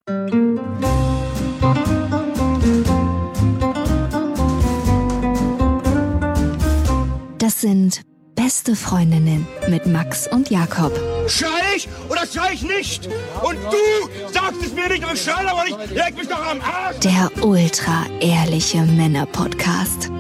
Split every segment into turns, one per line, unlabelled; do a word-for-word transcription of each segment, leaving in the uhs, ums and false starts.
Das sind Beste Freundinnen mit Max und Jakob.
Schrei ich oder schrei ich nicht? Und du sagst es mir nicht, aber ich schrei aber nicht. Leg mich doch am Arsch.
Der ultra-ehrliche Männer-Podcast.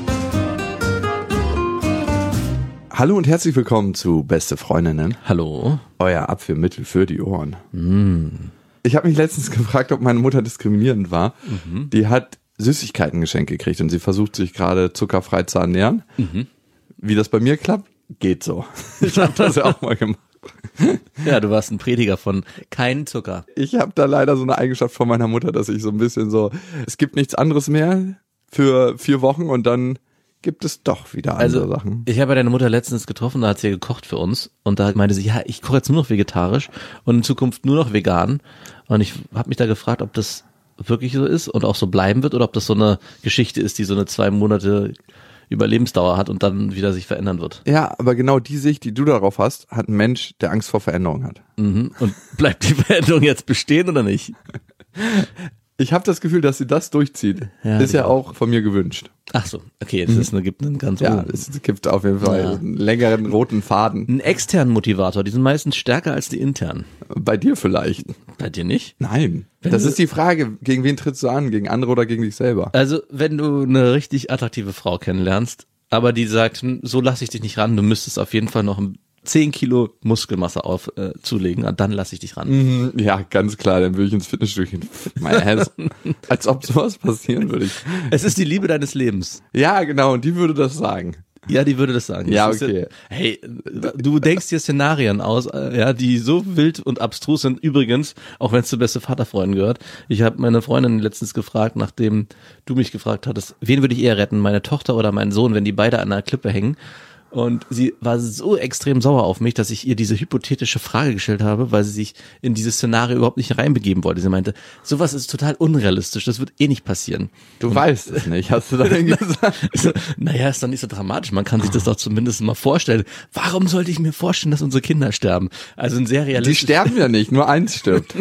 Hallo und herzlich willkommen zu Beste Freundinnen.
Hallo.
Euer Abführmittel für die Ohren.
Mm.
Ich habe mich letztens gefragt, ob meine Mutter diskriminierend war. Mhm. Die hat Süßigkeiten geschenkt gekriegt und sie versucht sich gerade zuckerfrei zu ernähren. Mhm. Wie das bei mir klappt, geht so. Ich habe das ja auch mal gemacht.
Ja, du warst ein Prediger von kein Zucker.
Ich habe da leider so eine Eigenschaft von meiner Mutter, dass ich so ein bisschen so, es gibt nichts anderes mehr für vier Wochen und dann gibt es doch wieder andere
also,
Sachen.
Ich habe ja deine Mutter letztens getroffen, da hat sie gekocht für uns und da meinte sie, ja, ich koche jetzt nur noch vegetarisch und in Zukunft nur noch vegan. Und ich habe mich da gefragt, ob das wirklich so ist und auch so bleiben wird oder ob das so eine Geschichte ist, die so eine zwei Monate Überlebensdauer hat und dann wieder sich verändern wird.
Ja, aber genau die Sicht, die du darauf hast, hat ein Mensch, der Angst vor Veränderung hat.
Mhm. Und bleibt die Veränderung jetzt bestehen oder nicht?
Ich habe das Gefühl, dass sie das durchzieht. Ja, ist ja auch von mir gewünscht.
Ach so, okay, es ist eine, gibt einen ganz
Ja, oben. Es gibt auf jeden Fall ja. einen längeren roten Faden.
Einen externen Motivator, die sind meistens stärker als die internen.
Bei dir vielleicht.
Bei dir nicht?
Nein. Wenn das ist die Frage, gegen wen trittst du an? Gegen andere oder gegen dich selber?
Also, wenn du eine richtig attraktive Frau kennenlernst, aber die sagt, so lasse ich dich nicht ran, du müsstest auf jeden Fall noch zehn Kilo Muskelmasse auf äh, zulegen, dann lasse ich dich ran.
Ja, ganz klar, dann würde ich ins Fitnessstudio meine Ass. Als ob sowas passieren würde. Ich.
Es ist die Liebe deines Lebens.
Ja, genau, und die würde das sagen.
Ja, die würde das sagen.
Ja,
das
okay.
Ja, hey, du denkst dir Szenarien aus, ja, die so wild und abstrus sind. Übrigens, auch wenn es zu beste Vaterfreunden gehört. Ich habe meine Freundin letztens gefragt, nachdem du mich gefragt hattest, wen würde ich eher retten, meine Tochter oder meinen Sohn, wenn die beide an einer Klippe hängen. Und sie war so extrem sauer auf mich, dass ich ihr diese hypothetische Frage gestellt habe, weil sie sich in dieses Szenario überhaupt nicht reinbegeben wollte. Sie meinte, sowas ist total unrealistisch, das wird eh nicht passieren.
Du und weißt es nicht, hast du dann gesagt?
So, naja, ist doch nicht so dramatisch, man kann sich das doch zumindest mal vorstellen. Warum sollte ich mir vorstellen, dass unsere Kinder sterben? Also ein sehr realistisch.
Die sterben ja nicht, nur eins stirbt.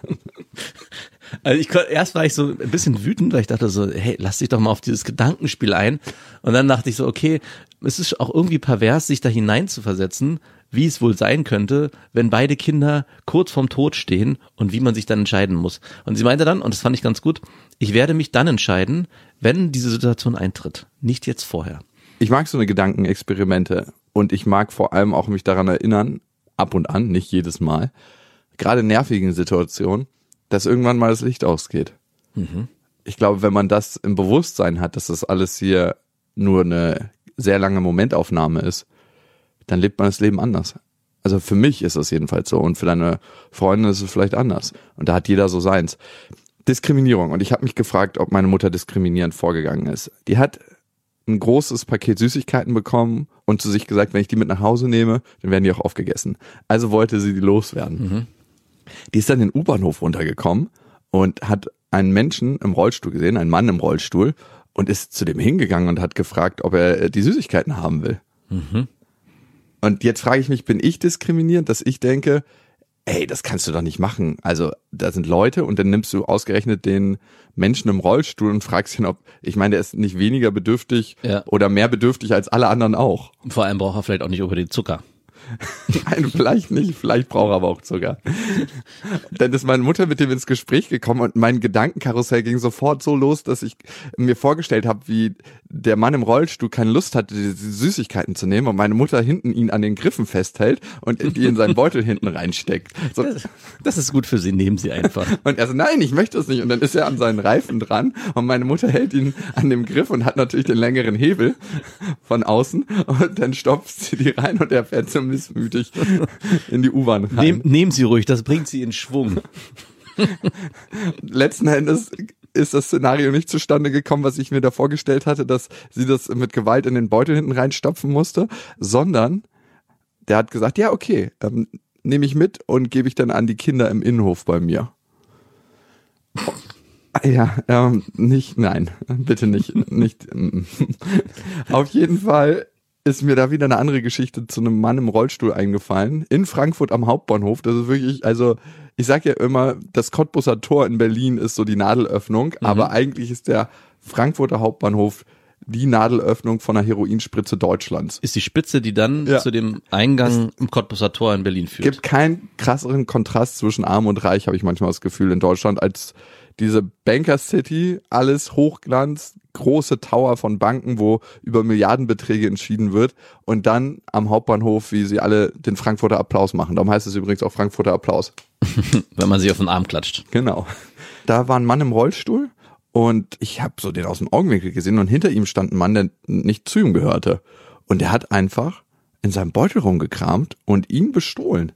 Also ich erst war ich so ein bisschen wütend, weil ich dachte so, hey, lass dich doch mal auf dieses Gedankenspiel ein. Und dann dachte ich so, okay, es ist auch irgendwie pervers, sich da hinein zu versetzen, wie es wohl sein könnte, wenn beide Kinder kurz vorm Tod stehen und wie man sich dann entscheiden muss. Und sie meinte dann, und das fand ich ganz gut, ich werde mich dann entscheiden, wenn diese Situation eintritt, nicht jetzt vorher.
Ich mag so eine Gedankenexperimente und ich mag vor allem auch mich daran erinnern, ab und an, nicht jedes Mal, gerade in nervigen Situationen, dass irgendwann mal das Licht ausgeht. Mhm. Ich glaube, wenn man das im Bewusstsein hat, dass das alles hier nur eine sehr lange Momentaufnahme ist, dann lebt man das Leben anders. Also für mich ist das jedenfalls so und für deine Freundin ist es vielleicht anders. Und da hat jeder so seins. Diskriminierung. Und ich habe mich gefragt, ob meine Mutter diskriminierend vorgegangen ist. Die hat ein großes Paket Süßigkeiten bekommen und zu sich gesagt, wenn ich die mit nach Hause nehme, dann werden die auch aufgegessen. Also wollte sie die loswerden. Mhm. Die ist dann in den U-Bahnhof runtergekommen und hat einen Menschen im Rollstuhl gesehen, einen Mann im Rollstuhl, und ist zu dem hingegangen und hat gefragt, ob er die Süßigkeiten haben will. Mhm. Und jetzt frage ich mich, bin ich diskriminierend, dass ich denke, ey, das kannst du doch nicht machen. Also da sind Leute und dann nimmst du ausgerechnet den Menschen im Rollstuhl und fragst ihn, ob, ich meine, der ist nicht weniger bedürftig ja. oder mehr bedürftig als alle anderen auch.
Vor allem braucht er vielleicht auch nicht unbedingt Zucker.
Nein, vielleicht nicht, vielleicht braucht er aber auch Zucker. Dann ist meine Mutter mit dem ins Gespräch gekommen und mein Gedankenkarussell ging sofort so los, dass ich mir vorgestellt habe, wie der Mann im Rollstuhl keine Lust hatte, diese Süßigkeiten zu nehmen und meine Mutter hinten ihn an den Griffen festhält und die in seinen Beutel hinten reinsteckt. So.
Das, das ist gut für sie, nehmen sie einfach.
Und er so, nein, ich möchte es nicht. Und dann ist er an seinen Reifen dran und meine Mutter hält ihn an dem Griff und hat natürlich den längeren Hebel von außen und dann stopft sie die rein und er fährt so missmütig in die U-Bahn rein.
Nehm, nehmen Sie ruhig, das bringt sie in Schwung.
Letzten Endes ist das Szenario nicht zustande gekommen, was ich mir da vorgestellt hatte, dass sie das mit Gewalt in den Beutel hinten reinstopfen musste, sondern der hat gesagt, ja okay, ähm, nehme ich mit und gebe ich dann an die Kinder im Innenhof bei mir. Ja, ähm, nicht, nein, bitte nicht, nicht. Auf jeden Fall ist mir da wieder eine andere Geschichte zu einem Mann im Rollstuhl eingefallen. In Frankfurt am Hauptbahnhof. Das ist wirklich, also ich sag ja immer, das Cottbuser Tor in Berlin ist so die Nadelöffnung, mhm. aber eigentlich ist der Frankfurter Hauptbahnhof die Nadelöffnung von einer Heroinspritze Deutschlands.
Ist die Spitze, die dann ja. zu dem Eingang im Cottbuser Tor in Berlin führt.
Es gibt keinen krasseren Kontrast zwischen Arm und Reich, habe ich manchmal das Gefühl, in Deutschland, als diese Banker City, alles Hochglanz, große Tower von Banken, wo über Milliardenbeträge entschieden wird und dann am Hauptbahnhof, wie sie alle den Frankfurter Applaus machen. Darum heißt es übrigens auch Frankfurter Applaus.
Wenn man sich auf den Arm klatscht.
Genau. Da war ein Mann im Rollstuhl und ich habe so den aus dem Augenwinkel gesehen und hinter ihm stand ein Mann, der nicht zu ihm gehörte. Und der hat einfach in seinem Beutel rumgekramt und ihn bestohlen.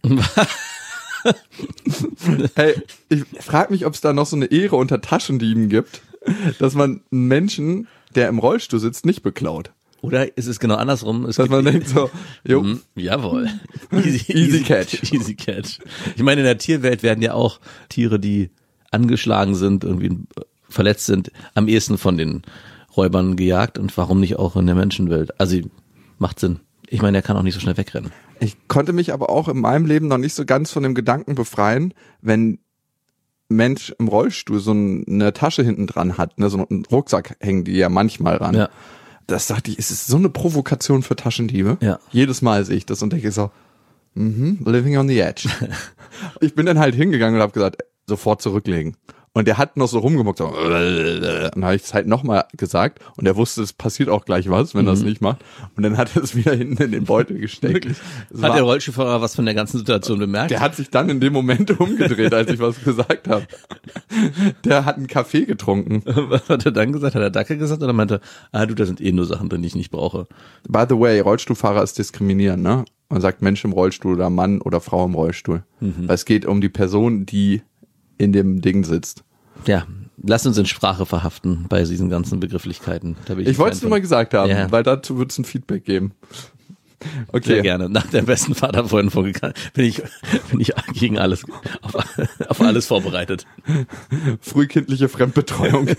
Hey, ich frage mich, ob es da noch so eine Ehre unter Taschendieben gibt, dass man einen Menschen, der im Rollstuhl sitzt, nicht beklaut.
Oder ist es genau andersrum? Es
dass man denkt so, jo.
Mm, jawohl. Easy,
easy, easy catch.
Easy catch. Ich meine, in der Tierwelt werden ja auch Tiere, die angeschlagen sind, irgendwie verletzt sind, am ehesten von den Räubern gejagt. Und warum nicht auch in der Menschenwelt? Also macht Sinn. Ich meine, er kann auch nicht so schnell wegrennen.
Ich konnte mich aber auch in meinem Leben noch nicht so ganz von dem Gedanken befreien, wenn Mensch im Rollstuhl so eine Tasche hinten dran hat, ne, so einen Rucksack hängen die ja manchmal ran. Ja. Das dachte ich, es ist so eine Provokation für Taschendiebe. Ja. Jedes Mal sehe ich das und denke so, mhm, living on the edge. Ich bin dann halt hingegangen und habe gesagt, sofort zurücklegen. Und der hat noch so rumgemuckt. So, und dann habe ich es halt nochmal gesagt. Und er wusste, es passiert auch gleich was, wenn mhm. er es nicht macht. Und dann hat er es wieder hinten in den Beutel gesteckt.
Hat war, der Rollstuhlfahrer was von der ganzen Situation bemerkt?
Der hat sich dann in dem Moment umgedreht, als ich was gesagt habe. Der hat einen Kaffee getrunken.
Was hat er dann gesagt? Hat er Dackel gesagt oder meinte, ah du, da sind eh nur Sachen drin, die ich nicht brauche?
By the way, Rollstuhlfahrer ist diskriminierend, ne? Man sagt Mensch im Rollstuhl oder Mann oder Frau im Rollstuhl. Mhm. Weil es geht um die Person, die in dem Ding sitzt.
Ja, lass uns in Sprache verhaften bei diesen ganzen Begrifflichkeiten. Da bin ich
ich wollte es nur mal gesagt haben, ja. weil dazu wird es ein Feedback geben.
Okay. Sehr gerne. Nach der besten Vaterfreundin bin ich, bin ich gegen alles, auf, auf alles vorbereitet.
Frühkindliche Fremdbetreuung.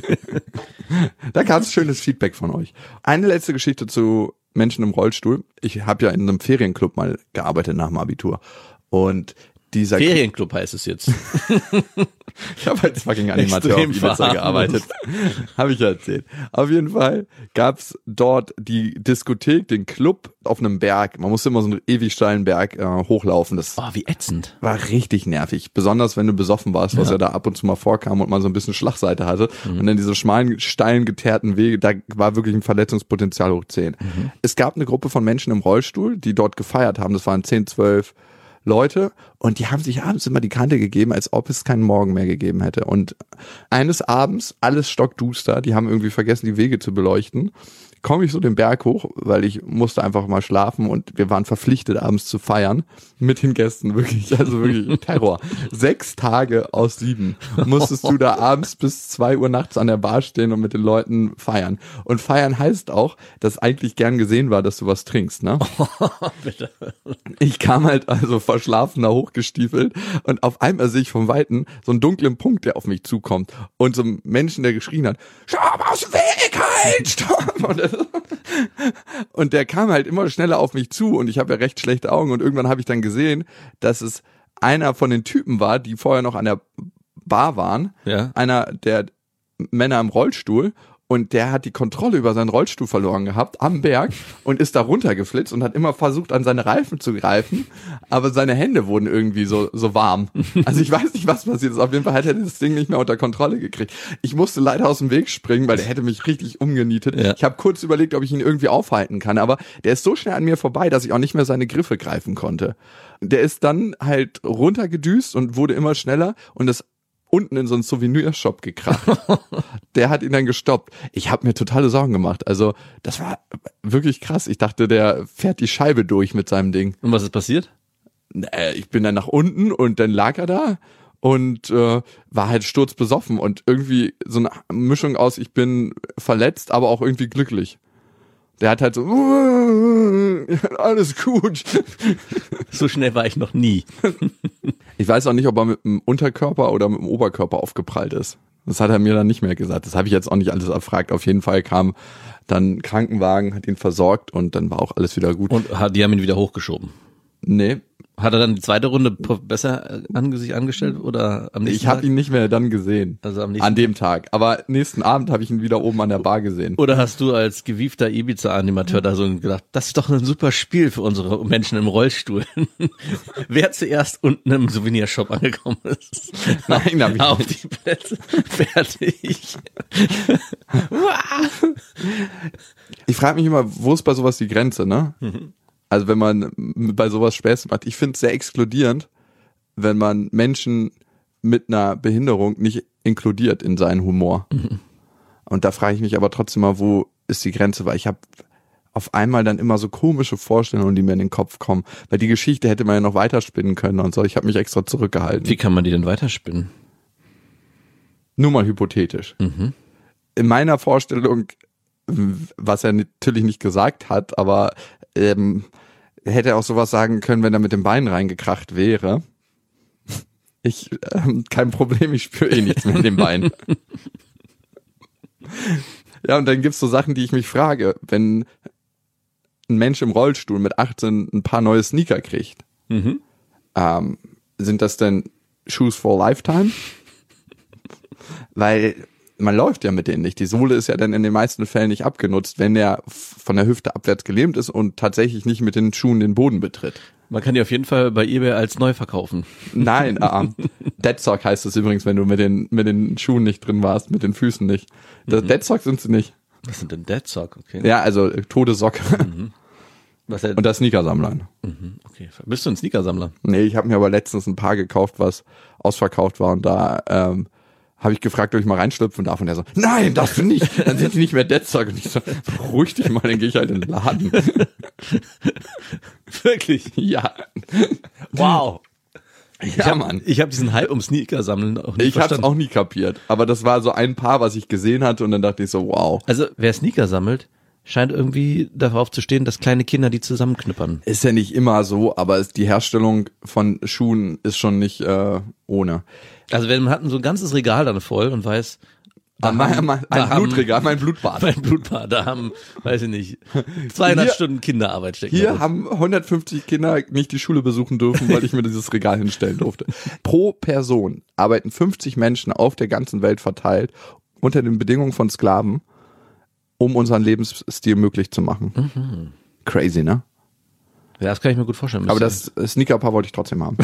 Da gab es schönes Feedback von euch. Eine letzte Geschichte zu Menschen im Rollstuhl. Ich habe ja in einem Ferienclub mal gearbeitet nach dem Abitur. Und dieser
Ferienclub heißt es jetzt.
Ich habe als fucking Animateur auf Ibiza gearbeitet. Habe ich ja erzählt. Auf jeden Fall gab's dort die Diskothek, den Club auf einem Berg. Man musste immer so einen ewig steilen Berg äh, hochlaufen. Das
oh, wie ätzend.
War richtig nervig. Besonders wenn du besoffen warst, was ja, ja da ab und zu mal vorkam und man so ein bisschen Schlagseite hatte. Mhm. Und dann diese schmalen, steilen, geteerten Wege, da war wirklich ein Verletzungspotenzial hoch zehn. Mhm. Es gab eine Gruppe von Menschen im Rollstuhl, die dort gefeiert haben. Das waren zehn, zwölf Leute und die haben sich abends immer die Kante gegeben, als ob es keinen Morgen mehr gegeben hätte. Und eines Abends, alles stockduster, die haben irgendwie vergessen, die Wege zu beleuchten, komme ich so den Berg hoch, weil ich musste einfach mal schlafen und wir waren verpflichtet, abends zu feiern mit den Gästen, wirklich, also wirklich Terror. Sechs Tage aus sieben musstest du da abends bis zwei Uhr nachts an der Bar stehen und mit den Leuten feiern. Und feiern heißt auch, dass eigentlich gern gesehen war, dass du was trinkst, ne?
Bitte.
Ich kam halt also verschlafen da hochgestiefelt und auf einmal sehe ich vom Weiten so einen dunklen Punkt, der auf mich zukommt und so einen Menschen, der geschrien hat, stopp, aus dem Weg, halt, stopp! Und Und der kam halt immer schneller auf mich zu und ich habe ja recht schlechte Augen und irgendwann habe ich dann gesehen, dass es einer von den Typen war, die vorher noch an der Bar waren, ja. Einer der Männer im Rollstuhl und der hat die Kontrolle über seinen Rollstuhl verloren gehabt am Berg und ist da runtergeflitzt und hat immer versucht, an seine Reifen zu greifen, aber seine Hände wurden irgendwie so so warm. Also ich weiß nicht, was passiert ist. Auf jeden Fall hat er das Ding nicht mehr unter Kontrolle gekriegt. Ich musste leider aus dem Weg springen, weil der hätte mich richtig umgenietet. Ja. Ich habe kurz überlegt, ob ich ihn irgendwie aufhalten kann, aber der ist so schnell an mir vorbei, dass ich auch nicht mehr seine Griffe greifen konnte. Der ist dann halt runtergedüst und wurde immer schneller und das unten in so einen Souvenirshop gekracht. Der hat ihn dann gestoppt. Ich habe mir totale Sorgen gemacht. Also das war wirklich krass. Ich dachte, der fährt die Scheibe durch mit seinem Ding.
Und was ist passiert?
Ich bin dann nach unten und dann lag er da und äh, war halt sturzbesoffen und irgendwie so eine Mischung aus, ich bin verletzt, aber auch irgendwie glücklich. Der hat halt so, alles gut.
So schnell war ich noch nie.
Ich weiß auch nicht, ob er mit dem Unterkörper oder mit dem Oberkörper aufgeprallt ist. Das hat er mir dann nicht mehr gesagt. Das habe ich jetzt auch nicht alles erfragt. Auf jeden Fall kam Dann Krankenwagen hat ihn versorgt und dann war auch alles wieder gut.
Und hat, die haben ihn wieder hochgeschoben.
Nee.
Hat er dann die zweite Runde besser an sich angestellt oder am nächsten
Ich habe
Tag?
ihn nicht mehr dann gesehen.
Also am nächsten
an dem Tag. Aber nächsten Abend habe ich ihn wieder oben an der Bar gesehen.
Oder hast du als gewiefter Ibiza-Animateur da so gedacht, das ist doch ein super Spiel für unsere Menschen im Rollstuhl. Wer zuerst unten im Souvenirshop angekommen ist.
Nein, hab ich
Auf
nicht.
die Plätze. Fertig.
Ich frage mich immer, wo ist bei sowas die Grenze, ne?
Mhm.
Also wenn man bei sowas Späße macht. Ich finde es sehr exkludierend, wenn man Menschen mit einer Behinderung nicht inkludiert in seinen Humor. Mhm. Und da frage ich mich aber trotzdem mal, wo ist die Grenze? Weil ich habe auf einmal dann immer so komische Vorstellungen, die mir in den Kopf kommen. Weil die Geschichte hätte man ja noch weiterspinnen können und so. Ich habe mich extra zurückgehalten.
Wie kann man die denn weiterspinnen?
Nur mal hypothetisch.
Mhm.
In meiner Vorstellung, was er natürlich nicht gesagt hat, aber ähm, hätte er auch sowas sagen können, wenn er mit dem Bein reingekracht wäre. Ich, ähm, kein Problem, ich spüre eh nichts mit dem Bein. Ja, und dann gibt's so Sachen, die ich mich frage, wenn ein Mensch im Rollstuhl mit achtzehn ein paar neue Sneaker kriegt,
Mhm.
ähm, sind das denn Shoes for Lifetime? Weil man läuft ja mit denen nicht. Die Sohle ist ja dann in den meisten Fällen nicht abgenutzt, wenn er von der Hüfte abwärts gelähmt ist und tatsächlich nicht mit den Schuhen den Boden betritt.
Man kann die auf jeden Fall bei eBay als neu verkaufen.
Nein, äh, Dead Sock heißt es übrigens, wenn du mit den mit den Schuhen nicht drin warst, mit den Füßen nicht. Das
Mhm.
Dead Sock sind sie nicht.
Was sind denn Dead Sock? Okay.
Ja, also äh, tote Socke.
Mhm. Was denn?
Und das Sneakersammler.
Mhm. Okay. Bist du ein Sneakersammler?
Nee, ich habe mir aber letztens ein Paar gekauft, was ausverkauft war und da ähm, habe ich gefragt, ob ich mal reinschlüpfen darf und er so, nein, darfst du nicht, dann sind die nicht mehr Dead Sock. Und ich so, beruhig dich mal, dann gehe ich halt in den Laden.
Wirklich?
Ja.
Wow.
Ja,
hab,
Mann.
Ich habe diesen Hype um Sneaker sammeln auch nicht
Ich habe es
verstanden.
auch nie kapiert, aber das war so ein Paar, was ich gesehen hatte und dann dachte ich so, wow.
Also wer Sneaker sammelt, scheint irgendwie darauf zu stehen, dass kleine Kinder die zusammenknüppern.
Ist ja nicht immer so, aber es, die Herstellung von Schuhen ist schon nicht äh, ohne.
Also wenn man hat so ein ganzes Regal dann voll und weiß, da
Ah, mein,
haben-
mein,
da
ein
haben-
Blutregal, mein Blutbad.
mein Blutbad, da haben, weiß ich nicht, zweihundert
Hier-
Stunden Kinderarbeit stecken.
Hier
drin.
haben hundertfünfzig Kinder nicht die Schule besuchen dürfen, weil ich mir dieses Regal hinstellen durfte. Pro Person arbeiten fünfzig Menschen auf der ganzen Welt verteilt unter den Bedingungen von Sklaven, um unseren Lebensstil möglich zu machen.
Mhm.
Crazy, ne?
Ja, das kann ich mir gut vorstellen.
Aber das Sneakerpaar wollte ich trotzdem haben.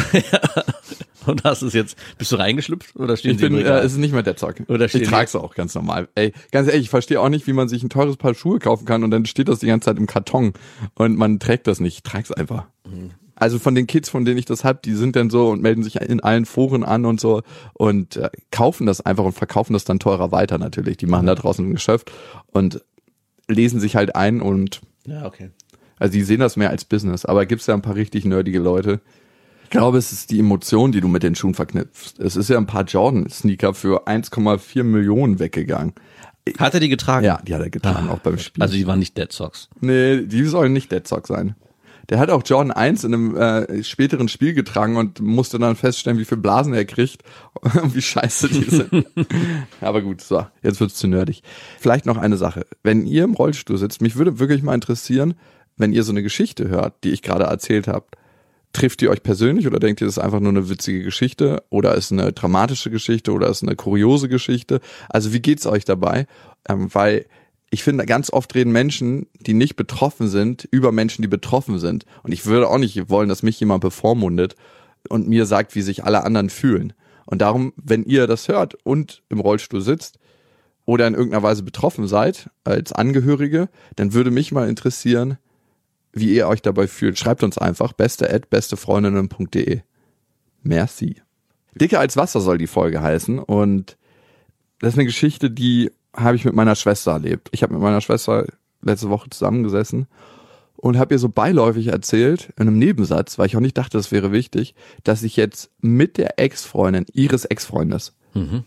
Und hast du es jetzt, bist du reingeschlüpft oder stehen
Ich
sie im
bin, äh,
Regal?
es ist nicht mehr Dead Sock.
Oder
Ich
stehen
trage es auch ganz normal. Ey, ganz ehrlich, ich verstehe auch nicht, wie man sich ein teures Paar Schuhe kaufen kann und dann steht das die ganze Zeit im Karton und man trägt das nicht. Ich trage es einfach.
Mhm.
Also von den Kids, von denen ich das hab, die sind dann so und melden sich in allen Foren an und so und äh, kaufen das einfach und verkaufen das dann teurer weiter natürlich. Die machen da draußen ein Geschäft und lesen sich halt ein und
Ja, okay.
also die sehen das mehr als Business. Aber gibt's ja ein paar richtig nerdige Leute. Ich glaube, es ist die Emotion, die du mit den Schuhen verknüpfst. Es ist ja ein paar Jordan-Sneaker für eins Komma vier Millionen weggegangen.
Hat er die getragen?
Ja, die hat er getragen, auch beim Spiel.
Also die waren nicht Dead Socks.
Nee, die sollen nicht Dead Sock sein. Der hat auch Jordan eins in einem äh, späteren Spiel getragen und musste dann feststellen, wie viel Blasen er kriegt und wie scheiße die sind. Aber gut, so, jetzt wird's zu nerdig. Vielleicht noch eine Sache. Wenn ihr im Rollstuhl sitzt, mich würde wirklich mal interessieren, wenn ihr so eine Geschichte hört, die ich gerade erzählt habe, trifft die euch persönlich oder denkt ihr, das ist einfach nur eine witzige Geschichte oder ist eine dramatische Geschichte oder ist eine kuriose Geschichte? Also wie geht's euch dabei? Ähm, weil ich finde, ganz oft reden Menschen, die nicht betroffen sind, über Menschen, die betroffen sind. Und ich würde auch nicht wollen, dass mich jemand bevormundet und mir sagt, wie sich alle anderen fühlen. Und darum, wenn ihr das hört und im Rollstuhl sitzt oder in irgendeiner Weise betroffen seid als Angehörige, dann würde mich mal interessieren, wie ihr euch dabei fühlt. Schreibt uns einfach beste at bestefreundinnen punkt de. Merci. Dicker als Wasser soll die Folge heißen und das ist eine Geschichte, die habe ich mit meiner Schwester erlebt. Ich habe mit meiner Schwester letzte Woche zusammengesessen und habe ihr so beiläufig erzählt, in einem Nebensatz, weil ich auch nicht dachte, das wäre wichtig, dass ich jetzt mit der Ex-Freundin ihres Ex-Freundes
Mhm.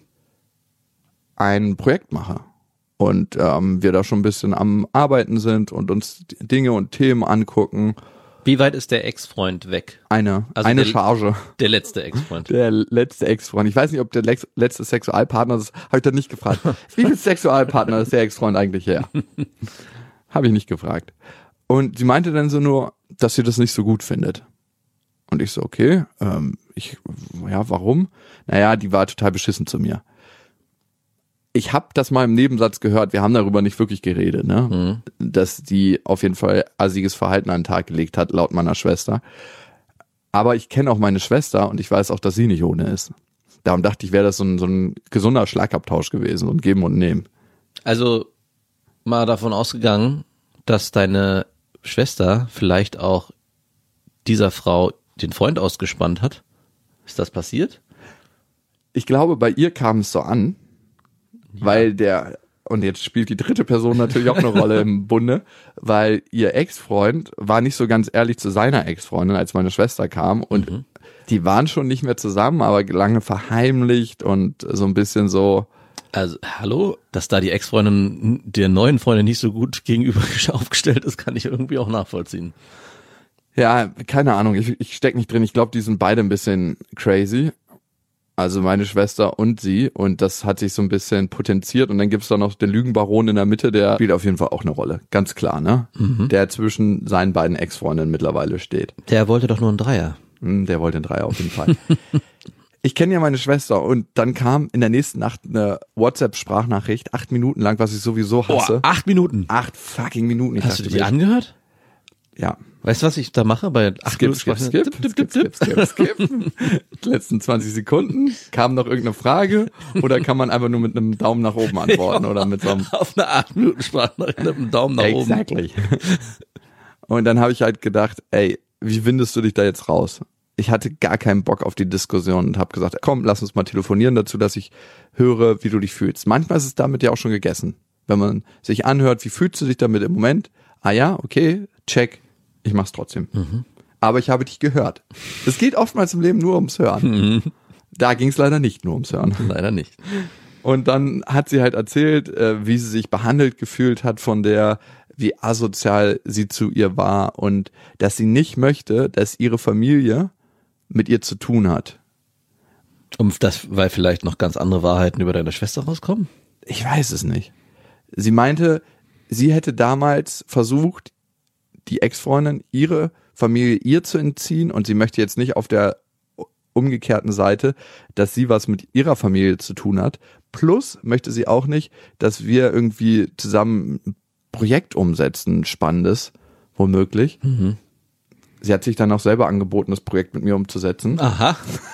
ein Projekt mache. Und ähm, wir da schon ein bisschen am Arbeiten sind und uns Dinge und Themen angucken.
Wie weit ist der Ex-Freund weg?
Eine,
Also
eine
der-
Charge.
Der letzte Ex-Freund.
Der letzte Ex-Freund. Ich weiß nicht, ob der lex- letzte Sexualpartner, das habe ich dann nicht gefragt. Wie viel Sexualpartner ist der Ex-Freund eigentlich her? Habe ich nicht gefragt. Und sie meinte dann so nur, dass sie das nicht so gut findet. Und ich so, okay, ähm, ich, ja, warum? Naja, die war total beschissen zu mir. Ich habe das mal im Nebensatz gehört, wir haben darüber nicht wirklich geredet, ne? Mhm. Dass die auf jeden Fall assiges Verhalten an den Tag gelegt hat, laut meiner Schwester. Aber ich kenne auch meine Schwester und ich weiß auch, dass sie nicht ohne ist. Darum dachte ich, wäre das so ein, so ein gesunder Schlagabtausch gewesen und geben und nehmen.
Also mal davon ausgegangen, dass deine Schwester vielleicht auch dieser Frau den Freund ausgespannt hat. Ist das passiert?
Ich glaube, bei ihr kam es so an, ja. weil der, und jetzt spielt die dritte Person natürlich auch eine Rolle im Bunde, weil ihr Ex-Freund war nicht so ganz ehrlich zu seiner Ex-Freundin, als meine Schwester kam und mhm. die waren schon nicht mehr zusammen, aber lange verheimlicht und so ein bisschen so.
Also, hallo, dass da die Ex-Freundin der neuen Freundin nicht so gut gegenüber aufgestellt ist, kann ich irgendwie auch nachvollziehen.
Ja, keine Ahnung, ich, ich steck nicht drin. Ich glaube, die sind beide ein bisschen crazy. Also meine Schwester und sie. Und das hat sich so ein bisschen potenziert. Und dann gibt's da noch den Lügenbaron in der Mitte, der spielt auf jeden Fall auch eine Rolle. Ganz klar, ne? Mhm. Der zwischen seinen beiden Ex-Freundinnen mittlerweile steht.
Der wollte doch nur einen Dreier.
Der wollte einen Dreier auf jeden Fall. Ich kenne ja meine Schwester und dann kam in der nächsten Nacht eine WhatsApp-Sprachnachricht, acht Minuten lang, was ich sowieso hasse.
Oh, acht Minuten?
Acht fucking Minuten. Ich
Hast du die angehört?
Ja.
Weißt du, was ich da mache bei acht
skip,
Minuten?
Skip, skip, skip, skip, skip, skip, skip. Die letzten zwanzig Sekunden, kam noch irgendeine Frage oder kann man einfach nur mit einem Daumen nach oben antworten oder mit so einem...
Auf eine acht Minuten Sprachnachricht mit einem Daumen nach oben.
Exactly. Und dann habe ich halt gedacht, ey, wie windest du dich da jetzt raus? Ich hatte gar keinen Bock auf die Diskussion und habe gesagt, komm, lass uns mal telefonieren dazu, dass ich höre, wie du dich fühlst. Manchmal ist es damit ja auch schon gegessen. Wenn man sich anhört, wie fühlst du dich damit im Moment? Ah ja, okay, check, ich mach's trotzdem. Mhm. Aber ich habe dich gehört. Es geht oftmals im Leben nur ums Hören. Mhm. Da ging es leider nicht nur ums Hören.
Leider nicht.
Und dann hat sie halt erzählt, wie sie sich behandelt gefühlt hat von der, wie asozial sie zu ihr war und dass sie nicht möchte, dass ihre Familie mit ihr zu tun hat.
Um das, weil vielleicht noch ganz andere Wahrheiten über deine Schwester rauskommen?
Ich weiß es nicht. Sie meinte, sie hätte damals versucht, die Ex-Freundin ihre Familie ihr zu entziehen und sie möchte jetzt nicht auf der umgekehrten Seite, dass sie was mit ihrer Familie zu tun hat. Plus möchte sie auch nicht, dass wir irgendwie zusammen ein Projekt umsetzen, spannendes, womöglich. Mhm. Sie hat sich dann auch selber angeboten, das Projekt mit mir umzusetzen.
Aha,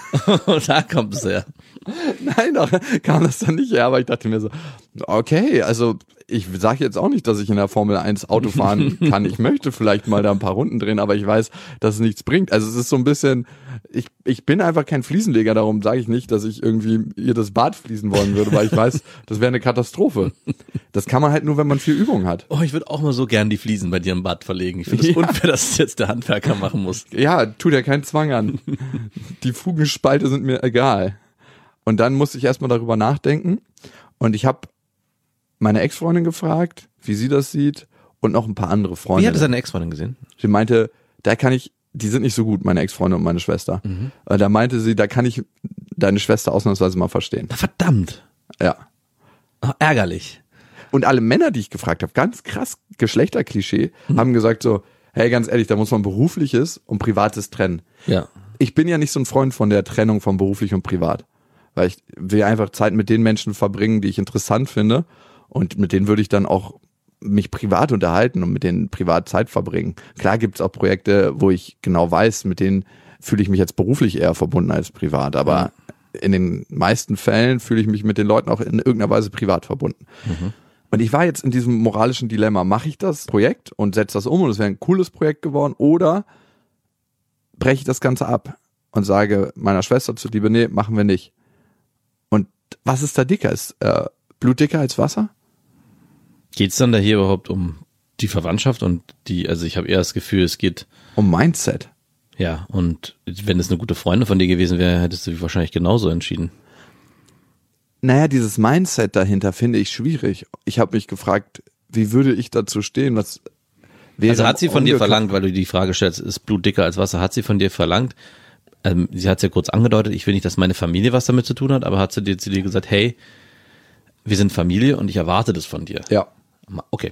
da kommt es her.
Nein, da kam das dann nicht her, aber ich dachte mir so, okay, also ich sage jetzt auch nicht, dass ich in der Formel eins Auto fahren kann. Ich möchte vielleicht mal da ein paar Runden drehen, aber ich weiß, dass es nichts bringt. Also es ist so ein bisschen, ich ich bin einfach kein Fliesenleger, darum sage ich nicht, dass ich irgendwie ihr das Bad fließen wollen würde, weil ich weiß, das wäre eine Katastrophe. Das kann man halt nur, wenn man viel Übung hat.
Oh, ich würde auch mal so gern die Fliesen bei dir im Bad verlegen. Ich finde es ja. unfair, dass es jetzt der Handwerker machen muss.
Ja, tut ja keinen Zwang an. Die Fugenspalte sind mir egal. Und dann musste ich erstmal darüber nachdenken und ich habe meine Ex-Freundin gefragt, wie sie das sieht und noch ein paar andere Freunde.
Wie hat seine Ex-Freundin gesehen?
Sie meinte, da kann ich, die sind nicht so gut, meine Ex-Freundin und meine Schwester. Mhm. Da meinte sie, da kann ich deine Schwester ausnahmsweise mal verstehen.
Verdammt.
Ja.
Oh, ärgerlich.
Und alle Männer, die ich gefragt habe, ganz krass Geschlechterklischee, mhm. haben gesagt so, hey, ganz ehrlich, da muss man Berufliches und Privates trennen.
Ja.
Ich bin ja nicht so ein Freund von der Trennung von beruflich und privat. Weil ich will einfach Zeit mit den Menschen verbringen, die ich interessant finde. Und mit denen würde ich dann auch mich privat unterhalten und mit denen privat Zeit verbringen. Klar gibt es auch Projekte, wo ich genau weiß, mit denen fühle ich mich jetzt beruflich eher verbunden als privat. Aber mhm. in den meisten Fällen fühle ich mich mit den Leuten auch in irgendeiner Weise privat verbunden. Mhm. Und ich war jetzt in diesem moralischen Dilemma. Mache ich das Projekt und setze das um und es wäre ein cooles Projekt geworden? Oder breche ich das Ganze ab und sage meiner Schwester zuliebe, nee, machen wir nicht. Und was ist da dicker? Ist äh, Blut dicker als Wasser?
Geht es dann da hier überhaupt um die Verwandtschaft und die, also ich habe eher das Gefühl, es geht
um Mindset.
Ja, und wenn es eine gute Freundin von dir gewesen wäre, hättest du dich wahrscheinlich genauso entschieden.
Naja, dieses Mindset dahinter finde ich schwierig. Ich habe mich gefragt, wie würde ich dazu stehen? Was,
Also hat sie von dir verlangt, weil du die Frage stellst, ist Blut dicker als Wasser, hat sie von dir verlangt, ähm, sie hat es ja kurz angedeutet, ich will nicht, dass meine Familie was damit zu tun hat, aber hat sie dir zu dir gesagt, hey, wir sind Familie und ich erwarte das von dir.
Ja.
Okay.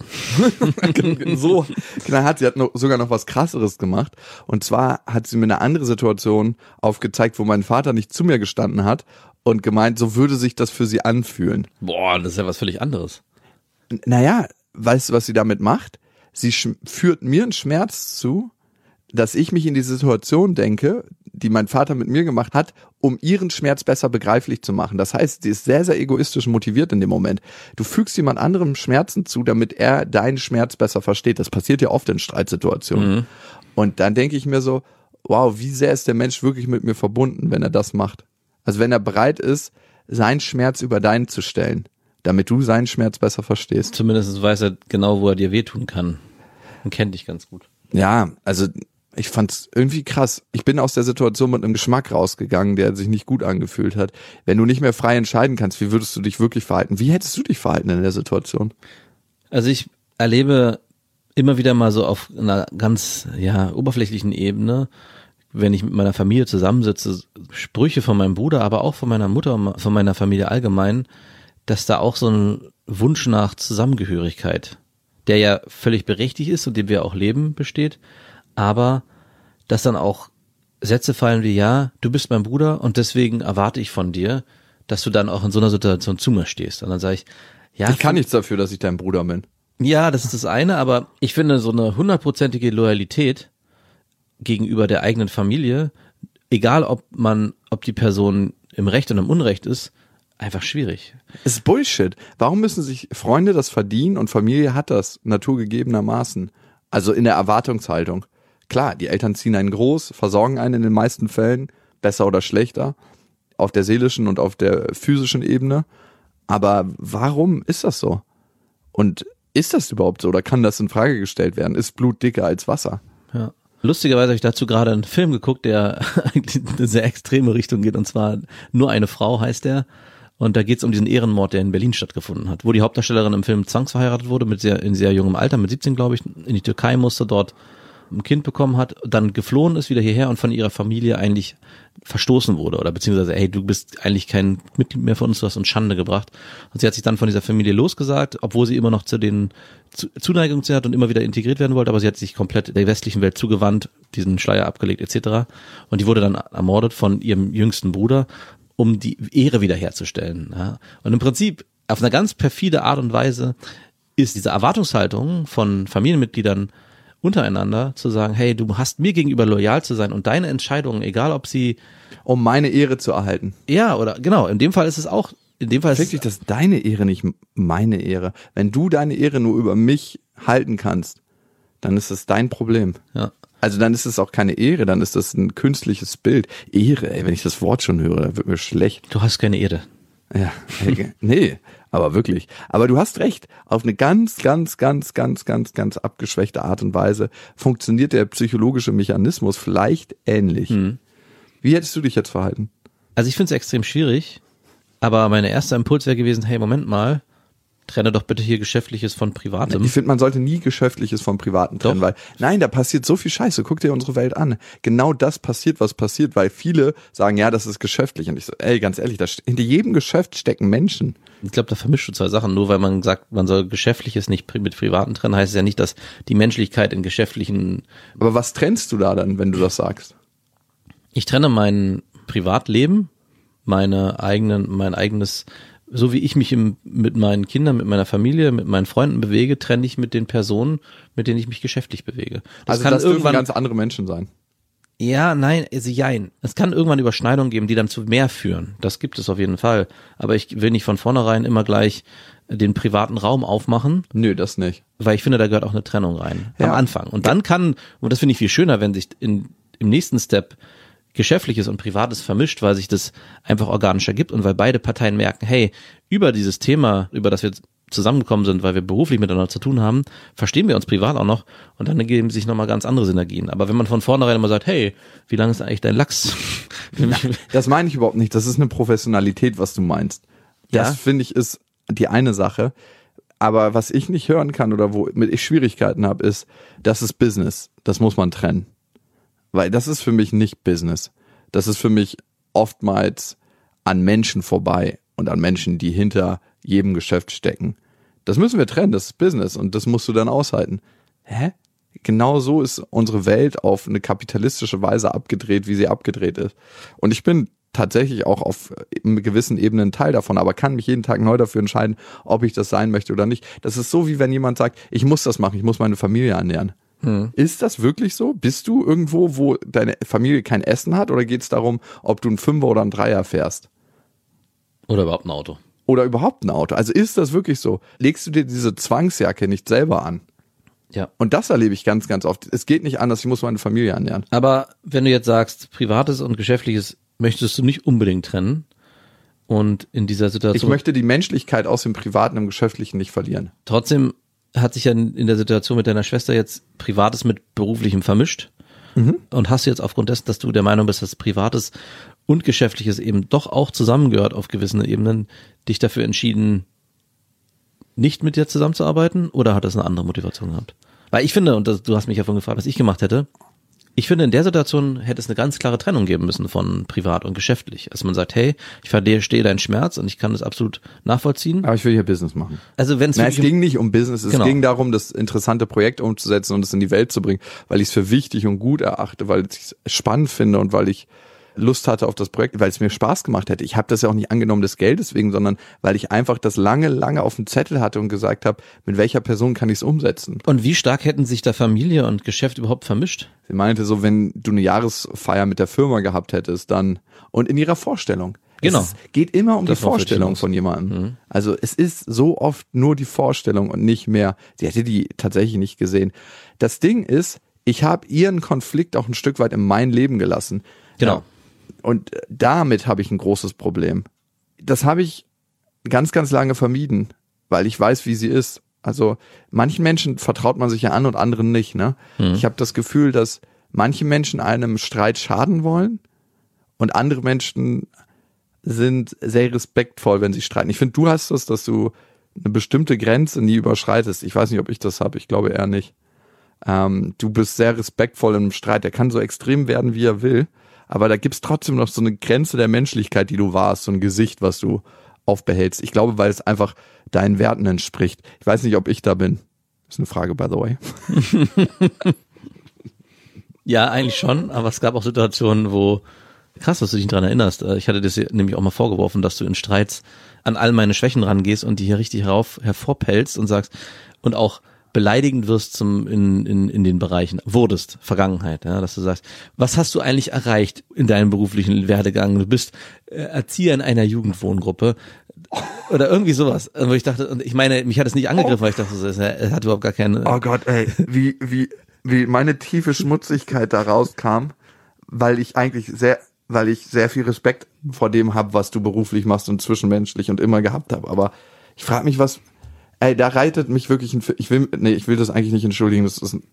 So, genau, hat sie hat noch, sogar noch was Krasseres gemacht. Und zwar hat sie mir eine andere Situation aufgezeigt, wo mein Vater nicht zu mir gestanden hat und gemeint, so würde sich das für sie anfühlen.
Boah, das ist ja was völlig anderes.
Naja, weißt du, was sie damit macht? Sie sch- führt mir einen Schmerz zu, dass ich mich in die Situation denke, die mein Vater mit mir gemacht hat, um ihren Schmerz besser begreiflich zu machen. Das heißt, sie ist sehr, sehr egoistisch motiviert in dem Moment. Du fügst jemand anderem Schmerzen zu, damit er deinen Schmerz besser versteht. Das passiert ja oft in Streitsituationen. Mhm. Und dann denke ich mir so, wow, wie sehr ist der Mensch wirklich mit mir verbunden, wenn er das macht? Also wenn er bereit ist, seinen Schmerz über deinen zu stellen, damit du seinen Schmerz besser verstehst.
Zumindest weiß er genau, wo er dir wehtun kann. Und kennt dich ganz gut.
Ja, also ich fand's irgendwie krass. Ich bin aus der Situation mit einem Geschmack rausgegangen, der sich nicht gut angefühlt hat. Wenn du nicht mehr frei entscheiden kannst, wie würdest du dich wirklich verhalten? Wie hättest du dich verhalten in der Situation?
Also ich erlebe immer wieder mal so auf einer ganz ja oberflächlichen Ebene, wenn ich mit meiner Familie zusammensitze, Sprüche von meinem Bruder, aber auch von meiner Mutter, von meiner Familie allgemein, dass da auch so ein Wunsch nach Zusammengehörigkeit, der ja völlig berechtigt ist und den wir auch leben, besteht, aber dass dann auch Sätze fallen wie, ja, du bist mein Bruder und deswegen erwarte ich von dir, dass du dann auch in so einer Situation zu mir stehst. Und dann sage ich, ja.
Ich kann nichts dafür, dass ich dein Bruder bin.
Ja, das ist das eine, aber ich finde so eine hundertprozentige Loyalität gegenüber der eigenen Familie, egal ob man, ob die Person im Recht und im Unrecht ist, einfach schwierig.
Es ist Bullshit. Warum müssen sich Freunde das verdienen und Familie hat das naturgegebenermaßen? Also in der Erwartungshaltung. Klar, die Eltern ziehen einen groß, versorgen einen in den meisten Fällen, besser oder schlechter, auf der seelischen und auf der physischen Ebene. Aber warum ist das so? Und ist das überhaupt so oder kann das in Frage gestellt werden? Ist Blut dicker als Wasser?
Ja. Lustigerweise habe ich dazu gerade einen Film geguckt, der eigentlich in eine sehr extreme Richtung geht, und zwar Nur eine Frau heißt der. Und da geht es um diesen Ehrenmord, der in Berlin stattgefunden hat, wo die Hauptdarstellerin im Film zwangsverheiratet wurde, mit sehr, in sehr jungem Alter, mit siebzehn glaube ich, in die Türkei musste, dort ein Kind bekommen hat, dann geflohen ist wieder hierher und von ihrer Familie eigentlich verstoßen wurde oder beziehungsweise, hey, du bist eigentlich kein Mitglied mehr von uns, du hast uns Schande gebracht. Und sie hat sich dann von dieser Familie losgesagt, obwohl sie immer noch zu den Zuneigung zu hat und immer wieder integriert werden wollte, aber sie hat sich komplett der westlichen Welt zugewandt, diesen Schleier abgelegt et cetera. Und die wurde dann ermordet von ihrem jüngsten Bruder, um die Ehre wiederherzustellen. Ja. Und im Prinzip auf eine ganz perfide Art und Weise ist diese Erwartungshaltung von Familienmitgliedern untereinander zu sagen, hey, du hast mir gegenüber loyal zu sein und deine Entscheidungen, egal ob sie...
Um meine Ehre zu erhalten.
Ja, oder genau, in dem Fall ist es auch, in dem Fall ist
Wirklich, das ist deine Ehre, nicht meine Ehre. Wenn du deine Ehre nur über mich halten kannst, dann ist das dein Problem.
Ja.
Also dann ist es auch keine Ehre, dann ist das ein künstliches Bild. Ehre, ey, wenn ich das Wort schon höre, dann wird mir schlecht.
Du hast keine Ehre.
Ja, nee, aber wirklich. Aber du hast recht, auf eine ganz, ganz, ganz, ganz, ganz, ganz abgeschwächte Art und Weise funktioniert der psychologische Mechanismus vielleicht ähnlich. Hm. Wie hättest du dich jetzt verhalten?
Also ich finde es extrem schwierig, aber mein erster Impuls wäre gewesen, hey, Moment mal, trenne doch bitte hier Geschäftliches von Privatem.
Ich finde, man sollte nie Geschäftliches vom Privaten trennen,
Doch.
weil, nein, da passiert so viel Scheiße. Guck dir unsere Welt an. Genau das passiert, was passiert, weil viele sagen, ja, das ist geschäftlich. Und ich so, ey, ganz ehrlich, da st- hinter jedem Geschäft stecken Menschen.
Ich glaube, da vermischt du zwei Sachen. Nur weil man sagt, man soll Geschäftliches nicht pri- mit Privaten trennen, heißt es ja nicht, dass die Menschlichkeit in geschäftlichen...
Aber was trennst du da dann, wenn du das sagst?
Ich trenne mein Privatleben, meine eigenen, mein eigenes... So wie ich mich im, mit meinen Kindern, mit meiner Familie, mit meinen Freunden bewege, trenne ich mit den Personen, mit denen ich mich geschäftlich bewege. Das
Also
kann
das dürfen
irgendwann
ganz andere Menschen sein.
Ja, nein, also jein. Es kann irgendwann Überschneidungen geben, die dann zu mehr führen. Das gibt es auf jeden Fall. Aber ich will nicht von vornherein immer gleich den privaten Raum aufmachen.
Nö, das nicht.
Weil ich finde, da gehört auch eine Trennung rein.
Ja.
Am Anfang. Und dann kann, und das finde ich viel schöner, wenn sich in, im nächsten Step Geschäftliches und Privates vermischt, weil sich das einfach organisch ergibt und weil beide Parteien merken, hey, über dieses Thema, über das wir zusammengekommen sind, weil wir beruflich miteinander zu tun haben, verstehen wir uns privat auch noch und dann ergeben sich nochmal ganz andere Synergien. Aber wenn man von vornherein immer sagt, hey, wie lang ist eigentlich dein Lachs?
Das meine ich überhaupt nicht. Das ist eine Professionalität, was du meinst. Das
Ja.
finde ich ist die eine Sache. Aber was ich nicht hören kann oder womit ich Schwierigkeiten habe, ist, das ist Business. Das muss man trennen. Weil das ist für mich nicht Business. Das ist für mich oftmals an Menschen vorbei und an Menschen, die hinter jedem Geschäft stecken. Das müssen wir trennen, das ist Business und das musst du dann aushalten. Hä? Genau so ist unsere Welt auf eine kapitalistische Weise abgedreht, wie sie abgedreht ist. Und ich bin tatsächlich auch auf gewissen Ebenen Teil davon, aber kann mich jeden Tag neu dafür entscheiden, ob ich das sein möchte oder nicht. Das ist so, wie wenn jemand sagt, ich muss das machen, ich muss meine Familie ernähren. Hm. Ist das wirklich so? Bist du irgendwo, wo deine Familie kein Essen hat, oder geht es darum, ob du einen Fünfer oder einen Dreier fährst?
Oder überhaupt ein Auto.
Oder überhaupt ein Auto. Also ist das wirklich so? Legst du dir diese Zwangsjacke nicht selber an?
Ja.
Und das erlebe ich ganz, ganz oft. Es geht nicht anders, ich muss meine Familie ernähren.
Aber wenn du jetzt sagst, Privates und Geschäftliches möchtest du nicht unbedingt trennen und in dieser Situation...
Ich möchte die Menschlichkeit aus dem Privaten im Geschäftlichen nicht verlieren.
Trotzdem hat sich ja in der Situation mit deiner Schwester jetzt Privates mit Beruflichem vermischt. Mhm. Und hast du jetzt aufgrund dessen, dass du der Meinung bist, dass Privates und Geschäftliches eben doch auch zusammengehört auf gewissen Ebenen, dich dafür entschieden, nicht mit dir zusammenzuarbeiten, oder hat das eine andere Motivation gehabt? Weil ich finde, und das, du hast mich ja vorhin gefragt, was ich gemacht hätte, ich finde, in der Situation hätte es eine ganz klare Trennung geben müssen von privat und geschäftlich. Also man sagt, hey, ich verstehe deinen Schmerz und ich kann das absolut nachvollziehen.
Aber ich will hier Business machen.
Also wenn es
Nein, es ging nicht um Business, es
genau.
ging darum, das interessante Projekt umzusetzen und es in die Welt zu bringen, weil ich es für wichtig und gut erachte, weil ich es spannend finde und weil ich Lust hatte auf das Projekt, weil es mir Spaß gemacht hätte. Ich habe das ja auch nicht angenommen des Geldes wegen, sondern weil ich einfach das lange, lange auf dem Zettel hatte und gesagt habe, mit welcher Person kann ich es umsetzen.
Und wie stark hätten sich da Familie und Geschäft überhaupt vermischt?
Sie meinte so, wenn du eine Jahresfeier mit der Firma gehabt hättest, dann, und in ihrer Vorstellung.
Genau.
Es geht immer um
das
die Vorstellung von jemandem. Mhm. Also es ist so oft nur die Vorstellung und nicht mehr. Sie hätte die tatsächlich nicht gesehen. Das Ding ist, ich habe ihren Konflikt auch ein Stück weit in mein Leben gelassen.
Genau.
Ja. Und damit habe ich ein großes Problem. Das habe ich ganz, ganz lange vermieden, weil ich weiß, wie sie ist. Also manchen Menschen vertraut man sich ja an und anderen nicht. Ne? Mhm. Ich habe das Gefühl, dass manche Menschen einem Streit schaden wollen und andere Menschen sind sehr respektvoll, wenn sie streiten. Ich finde, du hast das, dass du eine bestimmte Grenze nie überschreitest. Ich weiß nicht, ob ich das habe. Ich glaube eher nicht. Ähm, du bist sehr respektvoll im Streit. Der kann so extrem werden, wie er will. Aber da gibt's trotzdem noch so eine Grenze der Menschlichkeit, die du warst, so ein Gesicht, was du aufbehältst. Ich glaube, weil es einfach deinen Werten entspricht. Ich weiß nicht, ob ich da bin. Das ist eine Frage, by the way.
Ja, eigentlich schon, aber es gab auch Situationen, wo, krass, dass du dich daran erinnerst. Ich hatte das nämlich auch mal vorgeworfen, dass du in Streits an all meine Schwächen rangehst und die hier richtig herauf, hervorpellst und sagst, und auch beleidigend wirst zum in, in, in den Bereichen, wurdest, Vergangenheit, ja, dass du sagst, was hast du eigentlich erreicht in deinem beruflichen Werdegang? Du bist äh, Erzieher in einer Jugendwohngruppe oder irgendwie sowas. Wo ich dachte, und ich meine, mich hat es nicht angegriffen, weil ich dachte, es hat überhaupt gar keine...
Oh Gott, ey, wie, wie, wie meine tiefe Schmutzigkeit da rauskam, weil ich eigentlich sehr, weil ich sehr viel Respekt vor dem habe, was du beruflich machst und zwischenmenschlich und immer gehabt habe. Aber ich frage mich, was... Ey, da reitet mich wirklich ein, ich will, nee, ich will das eigentlich nicht entschuldigen, das ist,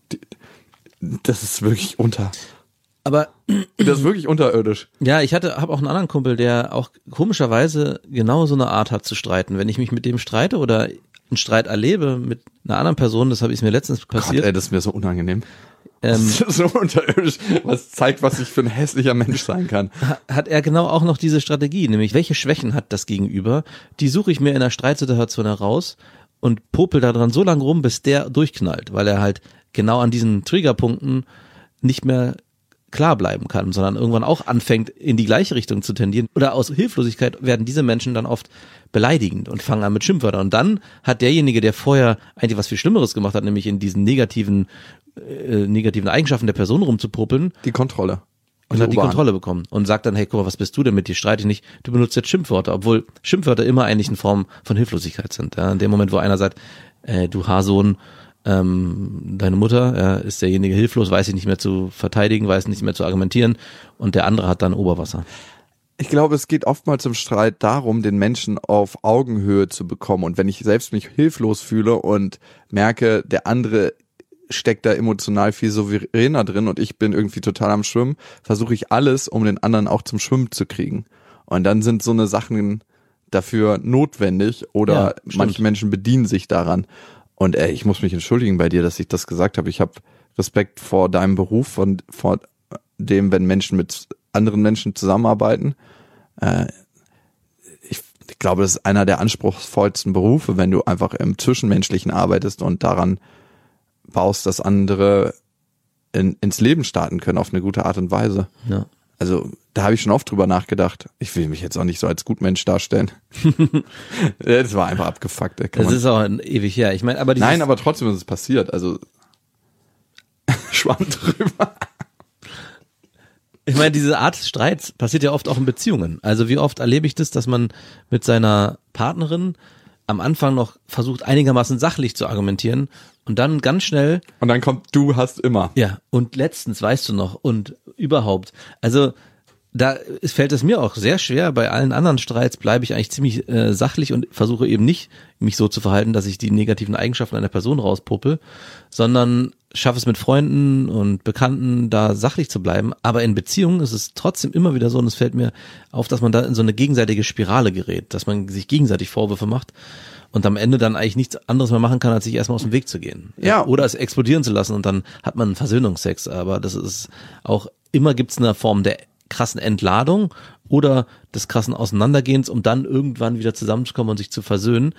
das ist wirklich unter.
Aber
das ist wirklich unterirdisch.
Ja, ich hatte, habe auch einen anderen Kumpel, der auch komischerweise genau so eine Art hat zu streiten. Wenn ich mich mit dem streite oder einen Streit erlebe mit einer anderen Person, das habe ich mir letztens passiert.
Gott, ey, das ist mir so unangenehm. Ähm, das ist so unterirdisch, was zeigt, was ich für ein hässlicher Mensch sein kann.
Hat er genau auch noch diese Strategie, nämlich welche Schwächen hat das Gegenüber? Die suche ich mir in einer Streitsituation heraus und popel da dran so lange rum, bis der durchknallt, weil er halt genau an diesen Triggerpunkten nicht mehr klar bleiben kann, sondern irgendwann auch anfängt, in die gleiche Richtung zu tendieren. Oder aus Hilflosigkeit werden diese Menschen dann oft beleidigend und fangen an mit Schimpfwörtern. Und dann hat derjenige, der vorher eigentlich was viel Schlimmeres gemacht hat, nämlich in diesen negativen, äh, negativen Eigenschaften der Person rumzupopeln,
die Kontrolle.
Und hat die Kontrolle bekommen und sagt dann, hey, guck mal, was bist du denn mit dir? Streite ich nicht. Du benutzt jetzt Schimpfwörter, obwohl Schimpfwörter immer eigentlich eine Form von Hilflosigkeit sind. Ja, in dem Moment, wo einer sagt, äh, du Haarsohn, ähm, deine Mutter, ja, ist derjenige hilflos, weiß sich nicht mehr zu verteidigen, weiß nicht mehr zu argumentieren und der andere hat dann Oberwasser.
Ich glaube, es geht oftmals im Streit darum, den Menschen auf Augenhöhe zu bekommen. Und wenn ich selbst mich hilflos fühle und merke, der andere steckt da emotional viel souveräner drin und ich bin irgendwie total am Schwimmen, versuche ich alles, um den anderen auch zum Schwimmen zu kriegen. Und dann sind so eine Sachen dafür notwendig oder
Ja,
manche
stimmt.
Menschen bedienen sich daran. Und ey, ich muss mich entschuldigen bei dir, dass ich das gesagt habe. Ich habe Respekt vor deinem Beruf und vor dem, wenn Menschen mit anderen Menschen zusammenarbeiten. Äh, ich, ich glaube, das ist einer der anspruchsvollsten Berufe, wenn du einfach im Zwischenmenschlichen arbeitest und daran baust, dass andere in, ins Leben starten können auf eine gute Art und Weise.
Ja.
Also da habe ich schon oft drüber nachgedacht. Ich will mich jetzt auch nicht so als Gutmensch darstellen. Das war einfach abgefuckt. Kann
Das
man-
ist auch ein ewig her. Ich meine, aber dieses,
Nein, aber trotzdem ist es passiert. Also Schwamm drüber.
ich meine, diese Art Streits passiert ja oft auch in Beziehungen. Also wie oft erlebe ich das, dass man mit seiner Partnerin am Anfang noch versucht, einigermaßen sachlich zu argumentieren und dann ganz schnell,
Und dann kommt, du hast immer.
ja, und letztens, weißt du noch, und überhaupt. Also da ist- fällt es mir auch sehr schwer. Bei allen anderen Streits bleibe ich eigentlich ziemlich äh, sachlich und versuche eben nicht, mich so zu verhalten, dass ich die negativen Eigenschaften einer Person rauspuppe, sondern schaffe es mit Freunden und Bekannten, da sachlich zu bleiben. Aber in Beziehungen ist es trotzdem immer wieder so, und es fällt mir auf, dass man da in so eine gegenseitige Spirale gerät, dass man sich gegenseitig Vorwürfe macht und am Ende dann eigentlich nichts anderes mehr machen kann, als sich erstmal aus dem Weg zu gehen.
Ja.
Oder es explodieren zu lassen und dann hat man einen Versöhnungsex. Aber das ist auch, immer gibt es eine Form der krassen Entladung oder des krassen Auseinandergehens, um dann irgendwann wieder zusammenzukommen und sich zu versöhnen.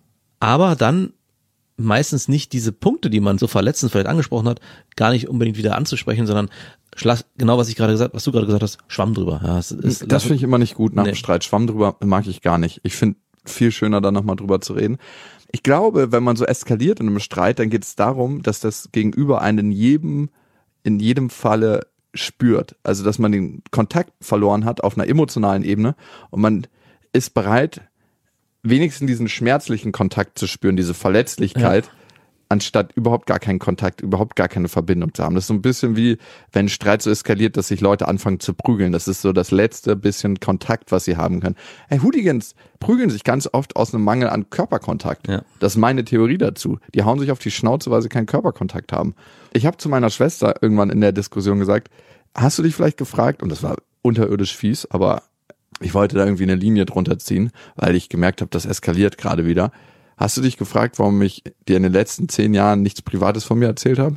Aber dann meistens nicht diese Punkte, die man so verletzend vielleicht angesprochen hat, gar nicht unbedingt wieder anzusprechen, sondern schlag, genau was ich gerade gesagt, was du gerade gesagt hast, Schwamm drüber. Ja, es ist,
Das finde ich immer nicht gut nach
Nee.
dem Streit. Schwamm drüber mag ich gar nicht. Ich finde viel schöner, da nochmal drüber zu reden. Ich glaube, wenn man so eskaliert in einem Streit, dann geht es darum, dass das Gegenüber einen in jedem, in jedem Falle spürt. Also, dass man den Kontakt verloren hat auf einer emotionalen Ebene und man ist bereit, wenigstens diesen schmerzlichen Kontakt zu spüren, diese Verletzlichkeit, ja, anstatt überhaupt gar keinen Kontakt, überhaupt gar keine Verbindung zu haben. Das ist so ein bisschen wie, wenn ein Streit so eskaliert, dass sich Leute anfangen zu prügeln. Das ist so das letzte bisschen Kontakt, was sie haben können. Hey, Hooligans prügeln sich ganz oft aus einem Mangel an Körperkontakt. Ja. Das ist meine Theorie dazu. Die hauen sich auf die Schnauze, weil sie keinen Körperkontakt haben. Ich habe zu meiner Schwester irgendwann in der Diskussion gesagt, hast du dich vielleicht gefragt, und das war unterirdisch fies, aber ich wollte da irgendwie eine Linie drunter ziehen, weil ich gemerkt habe, das eskaliert gerade wieder. Hast du dich gefragt, warum ich dir in den letzten zehn Jahren nichts Privates von mir erzählt habe?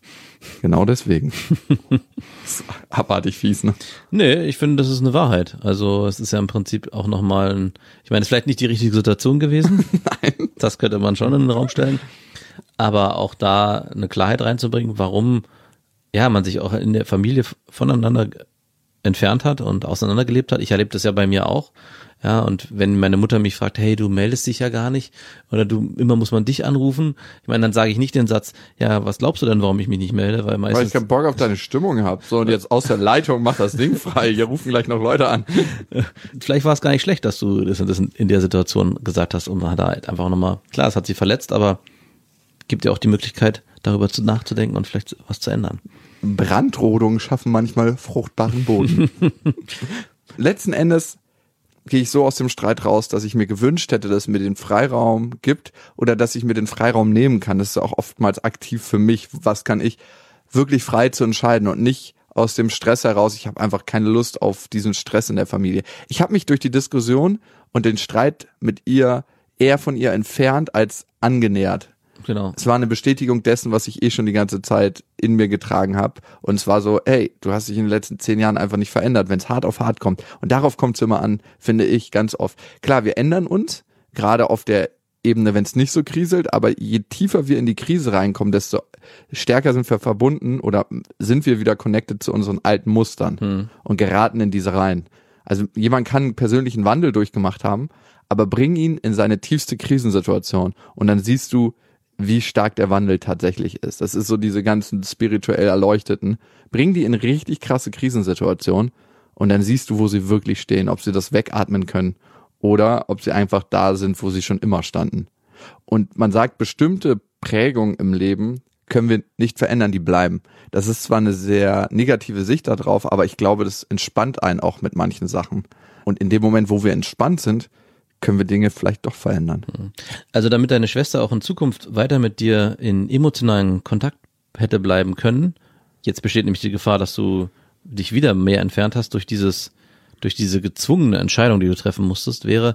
Genau deswegen. Das ist abartig fies, ne?
Nee, ich finde, das ist eine Wahrheit. Also es ist ja im Prinzip auch nochmal ein, ich meine, es ist vielleicht nicht die richtige Situation gewesen.
Nein.
Das könnte man schon in den Raum stellen. Aber auch da eine Klarheit reinzubringen, warum ja man sich auch in der Familie voneinander entfernt hat und auseinandergelebt hat. Ich erlebe das ja bei mir auch. Ja, und wenn meine Mutter mich fragt, hey, du meldest dich ja gar nicht oder du, immer muss man dich anrufen. Ich meine, dann sage ich nicht den Satz, ja, was glaubst du denn, warum ich mich nicht melde? Weil meistens,
Weil ich keinen Bock auf deine Stimmung habe. So, und jetzt aus der Leitung macht das Ding frei. Hier rufen gleich noch Leute an.
Vielleicht war es gar nicht schlecht, dass du das, das in der Situation gesagt hast und man hat da halt einfach nochmal, klar, es hat sie verletzt, aber gibt ja auch die Möglichkeit, darüber zu nachzudenken und vielleicht was zu ändern.
Brandrodungen schaffen manchmal fruchtbaren Boden. Letzten Endes gehe ich so aus dem Streit raus, dass ich mir gewünscht hätte, dass es mir den Freiraum gibt oder dass ich mir den Freiraum nehmen kann. Das ist auch oftmals aktiv für mich. Was kann ich wirklich frei zu entscheiden und nicht aus dem Stress heraus. Ich habe einfach keine Lust auf diesen Stress in der Familie. Ich habe mich durch die Diskussion und den Streit mit ihr eher von ihr entfernt als angenähert.
Genau.
Es war eine Bestätigung dessen, was ich eh schon die ganze Zeit in mir getragen habe. Und es war so, ey, du hast dich in den letzten zehn Jahren einfach nicht verändert, wenn es hart auf hart kommt. Und darauf kommt es immer an, finde ich, ganz oft. Klar, wir ändern uns, gerade auf der Ebene, wenn es nicht so kriselt, aber je tiefer wir in die Krise reinkommen, desto stärker sind wir verbunden oder sind wir wieder connected zu unseren alten Mustern hm. und geraten in diese rein. Also jemand kann einen persönlichen Wandel durchgemacht haben, aber bring ihn in seine tiefste Krisensituation und dann siehst du, wie stark der Wandel tatsächlich ist. Das ist so diese ganzen spirituell Erleuchteten. Bring die in richtig krasse Krisensituationen und dann siehst du, wo sie wirklich stehen, ob sie das wegatmen können oder ob sie einfach da sind, wo sie schon immer standen. Und man sagt, bestimmte Prägungen im Leben können wir nicht verändern, die bleiben. Das ist zwar eine sehr negative Sicht darauf, aber ich glaube, das entspannt einen auch mit manchen Sachen. Und in dem Moment, wo wir entspannt sind, können wir Dinge vielleicht doch verändern.
Also damit deine Schwester auch in Zukunft weiter mit dir in emotionalen Kontakt hätte bleiben können, jetzt besteht nämlich die Gefahr, dass du dich wieder mehr entfernt hast durch dieses, durch diese gezwungene Entscheidung, die du treffen musstest, wäre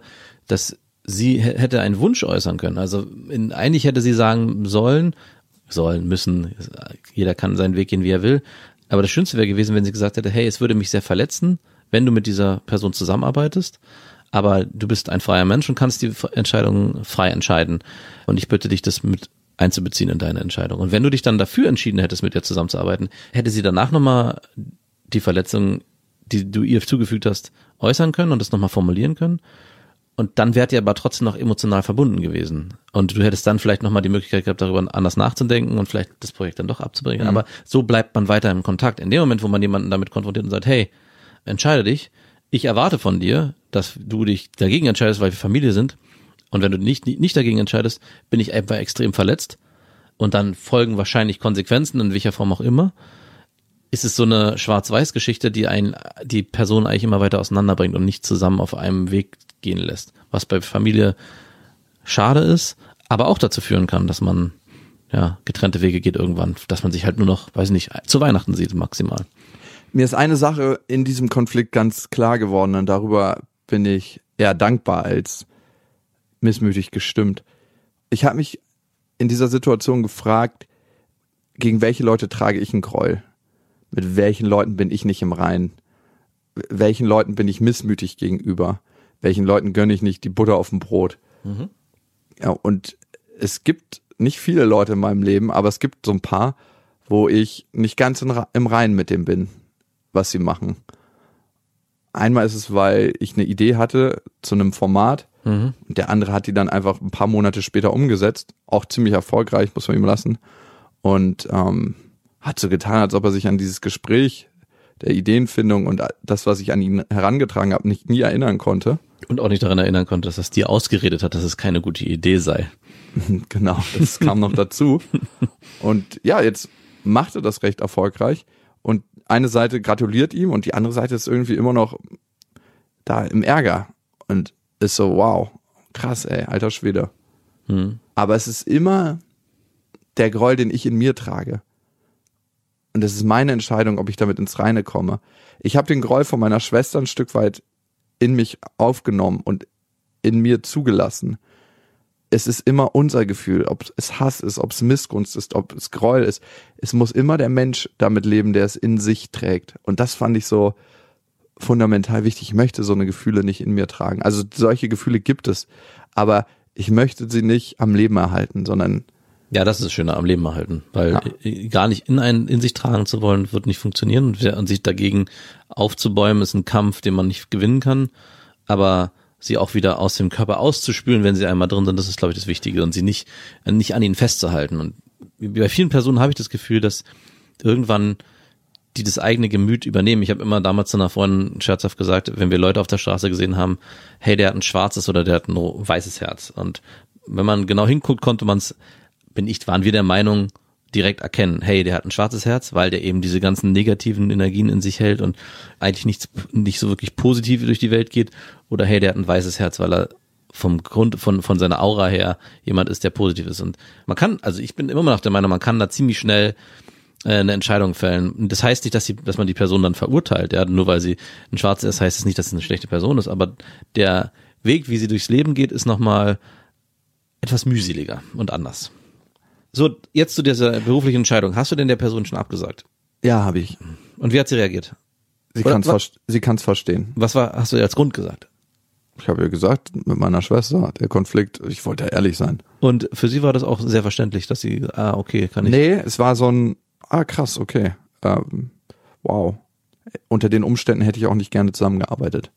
dass sie h- hätte einen Wunsch äußern können. Also in, eigentlich hätte sie sagen sollen, sollen, müssen, jeder kann seinen Weg gehen, wie er will. Aber das Schönste wäre gewesen, wenn sie gesagt hätte, hey, es würde mich sehr verletzen, wenn du mit dieser Person zusammenarbeitest, aber du bist ein freier Mensch und kannst die Entscheidung frei entscheiden. Und ich bitte dich, das mit einzubeziehen in deine Entscheidung. Und wenn du dich dann dafür entschieden hättest, mit ihr zusammenzuarbeiten, hätte sie danach nochmal die Verletzung, die du ihr zugefügt hast, äußern können und das nochmal formulieren können. Und dann wärt ihr aber trotzdem noch emotional verbunden gewesen. Und du hättest dann vielleicht nochmal die Möglichkeit gehabt, darüber anders nachzudenken und vielleicht das Projekt dann doch abzubringen. Mhm. Aber so bleibt man weiter im Kontakt. In dem Moment, wo man jemanden damit konfrontiert und sagt, hey, entscheide dich, ich erwarte von dir, dass du dich dagegen entscheidest, weil wir Familie sind. Und wenn du nicht, nicht dagegen entscheidest, bin ich einfach extrem verletzt. Und dann folgen wahrscheinlich Konsequenzen, in welcher Form auch immer. Ist es so eine Schwarz-Weiß-Geschichte, die einen, die Person eigentlich immer weiter auseinanderbringt und nicht zusammen auf einem Weg gehen lässt. Was bei Familie schade ist, aber auch dazu führen kann, dass man ja getrennte Wege geht irgendwann, dass man sich halt nur noch, weiß nicht, zu Weihnachten sieht maximal.
Mir ist eine Sache in diesem Konflikt ganz klar geworden und darüber bin ich eher dankbar als missmütig gestimmt. Ich habe mich in dieser Situation gefragt, gegen welche Leute trage ich einen Groll? Mit welchen Leuten bin ich nicht im Reinen? Welchen Leuten bin ich missmütig gegenüber? Welchen Leuten gönne ich nicht die Butter auf dem Brot? Mhm. Ja, und es gibt nicht viele Leute in meinem Leben, aber es gibt so ein paar, wo ich nicht ganz im Reinen mit dem bin, was sie machen. Einmal ist es, weil ich eine Idee hatte zu einem Format, mhm. und der andere hat die dann einfach ein paar Monate später umgesetzt, auch ziemlich erfolgreich, muss man ihm lassen, und ähm, hat so getan, als ob er sich an dieses Gespräch der Ideenfindung und das, was ich an ihn herangetragen habe, nicht nie erinnern konnte.
Und auch nicht daran erinnern konnte, dass das dir ausgeredet hat, dass es keine gute Idee sei.
Genau, das kam noch dazu. Und ja, jetzt macht er das recht erfolgreich und eine Seite gratuliert ihm und die andere Seite ist irgendwie immer noch da im Ärger und ist so, wow, krass, ey, alter Schwede. Hm. Aber es ist immer der Groll, den ich in mir trage. Und es ist meine Entscheidung, ob ich damit ins Reine komme. Ich habe den Groll von meiner Schwester ein Stück weit in mich aufgenommen und in mir zugelassen. Es ist immer unser Gefühl, ob es Hass ist, ob es Missgunst ist, ob es Groll ist. Es muss immer der Mensch damit leben, der es in sich trägt. Und das fand ich so fundamental wichtig. Ich möchte so eine Gefühle nicht in mir tragen. Also solche Gefühle gibt es, aber ich möchte sie nicht am Leben erhalten, sondern
ja, das ist das Schöne am Leben erhalten, weil ja. gar nicht in einen in sich tragen zu wollen, wird nicht funktionieren und an sich dagegen aufzubäumen ist ein Kampf, den man nicht gewinnen kann, aber sie auch wieder aus dem Körper auszuspülen, wenn sie einmal drin sind, das ist, glaube ich, das Wichtige und sie nicht nicht an ihnen festzuhalten. Und bei vielen Personen habe ich das Gefühl, dass irgendwann die das eigene Gemüt übernehmen. Ich habe immer damals zu einer Freundin scherzhaft gesagt, wenn wir Leute auf der Straße gesehen haben, hey, der hat ein schwarzes oder der hat ein weißes Herz. Und wenn man genau hinguckt, konnte man es bin ich, waren wir der Meinung, direkt erkennen, hey, der hat ein schwarzes Herz, weil der eben diese ganzen negativen Energien in sich hält und eigentlich nichts, nicht so wirklich positiv durch die Welt geht, oder hey, der hat ein weißes Herz, weil er vom Grund, von, von seiner Aura her jemand ist, der positiv ist. Und man kann, also ich bin immer noch der Meinung, man kann da ziemlich schnell äh, eine Entscheidung fällen. Und das heißt nicht, dass sie, dass man die Person dann verurteilt, ja, nur weil sie ein schwarzes ist, heißt es nicht, dass es eine schlechte Person ist, aber der Weg, wie sie durchs Leben geht, ist nochmal etwas mühseliger und anders. So, jetzt zu dieser beruflichen Entscheidung. Hast du denn der Person schon abgesagt?
Ja, habe ich.
Und wie hat sie reagiert?
Sie kann es sie kann's verstehen.
Was war, hast du ihr als Grund gesagt?
Ich habe ihr gesagt, mit meiner Schwester, der Konflikt, ich wollte ja ehrlich sein.
Und für sie war das auch sehr verständlich, dass sie, ah, okay, kann ich.
Nee, es war so ein, ah, krass, okay. Ähm, wow. Unter den Umständen hätte ich auch nicht gerne zusammengearbeitet.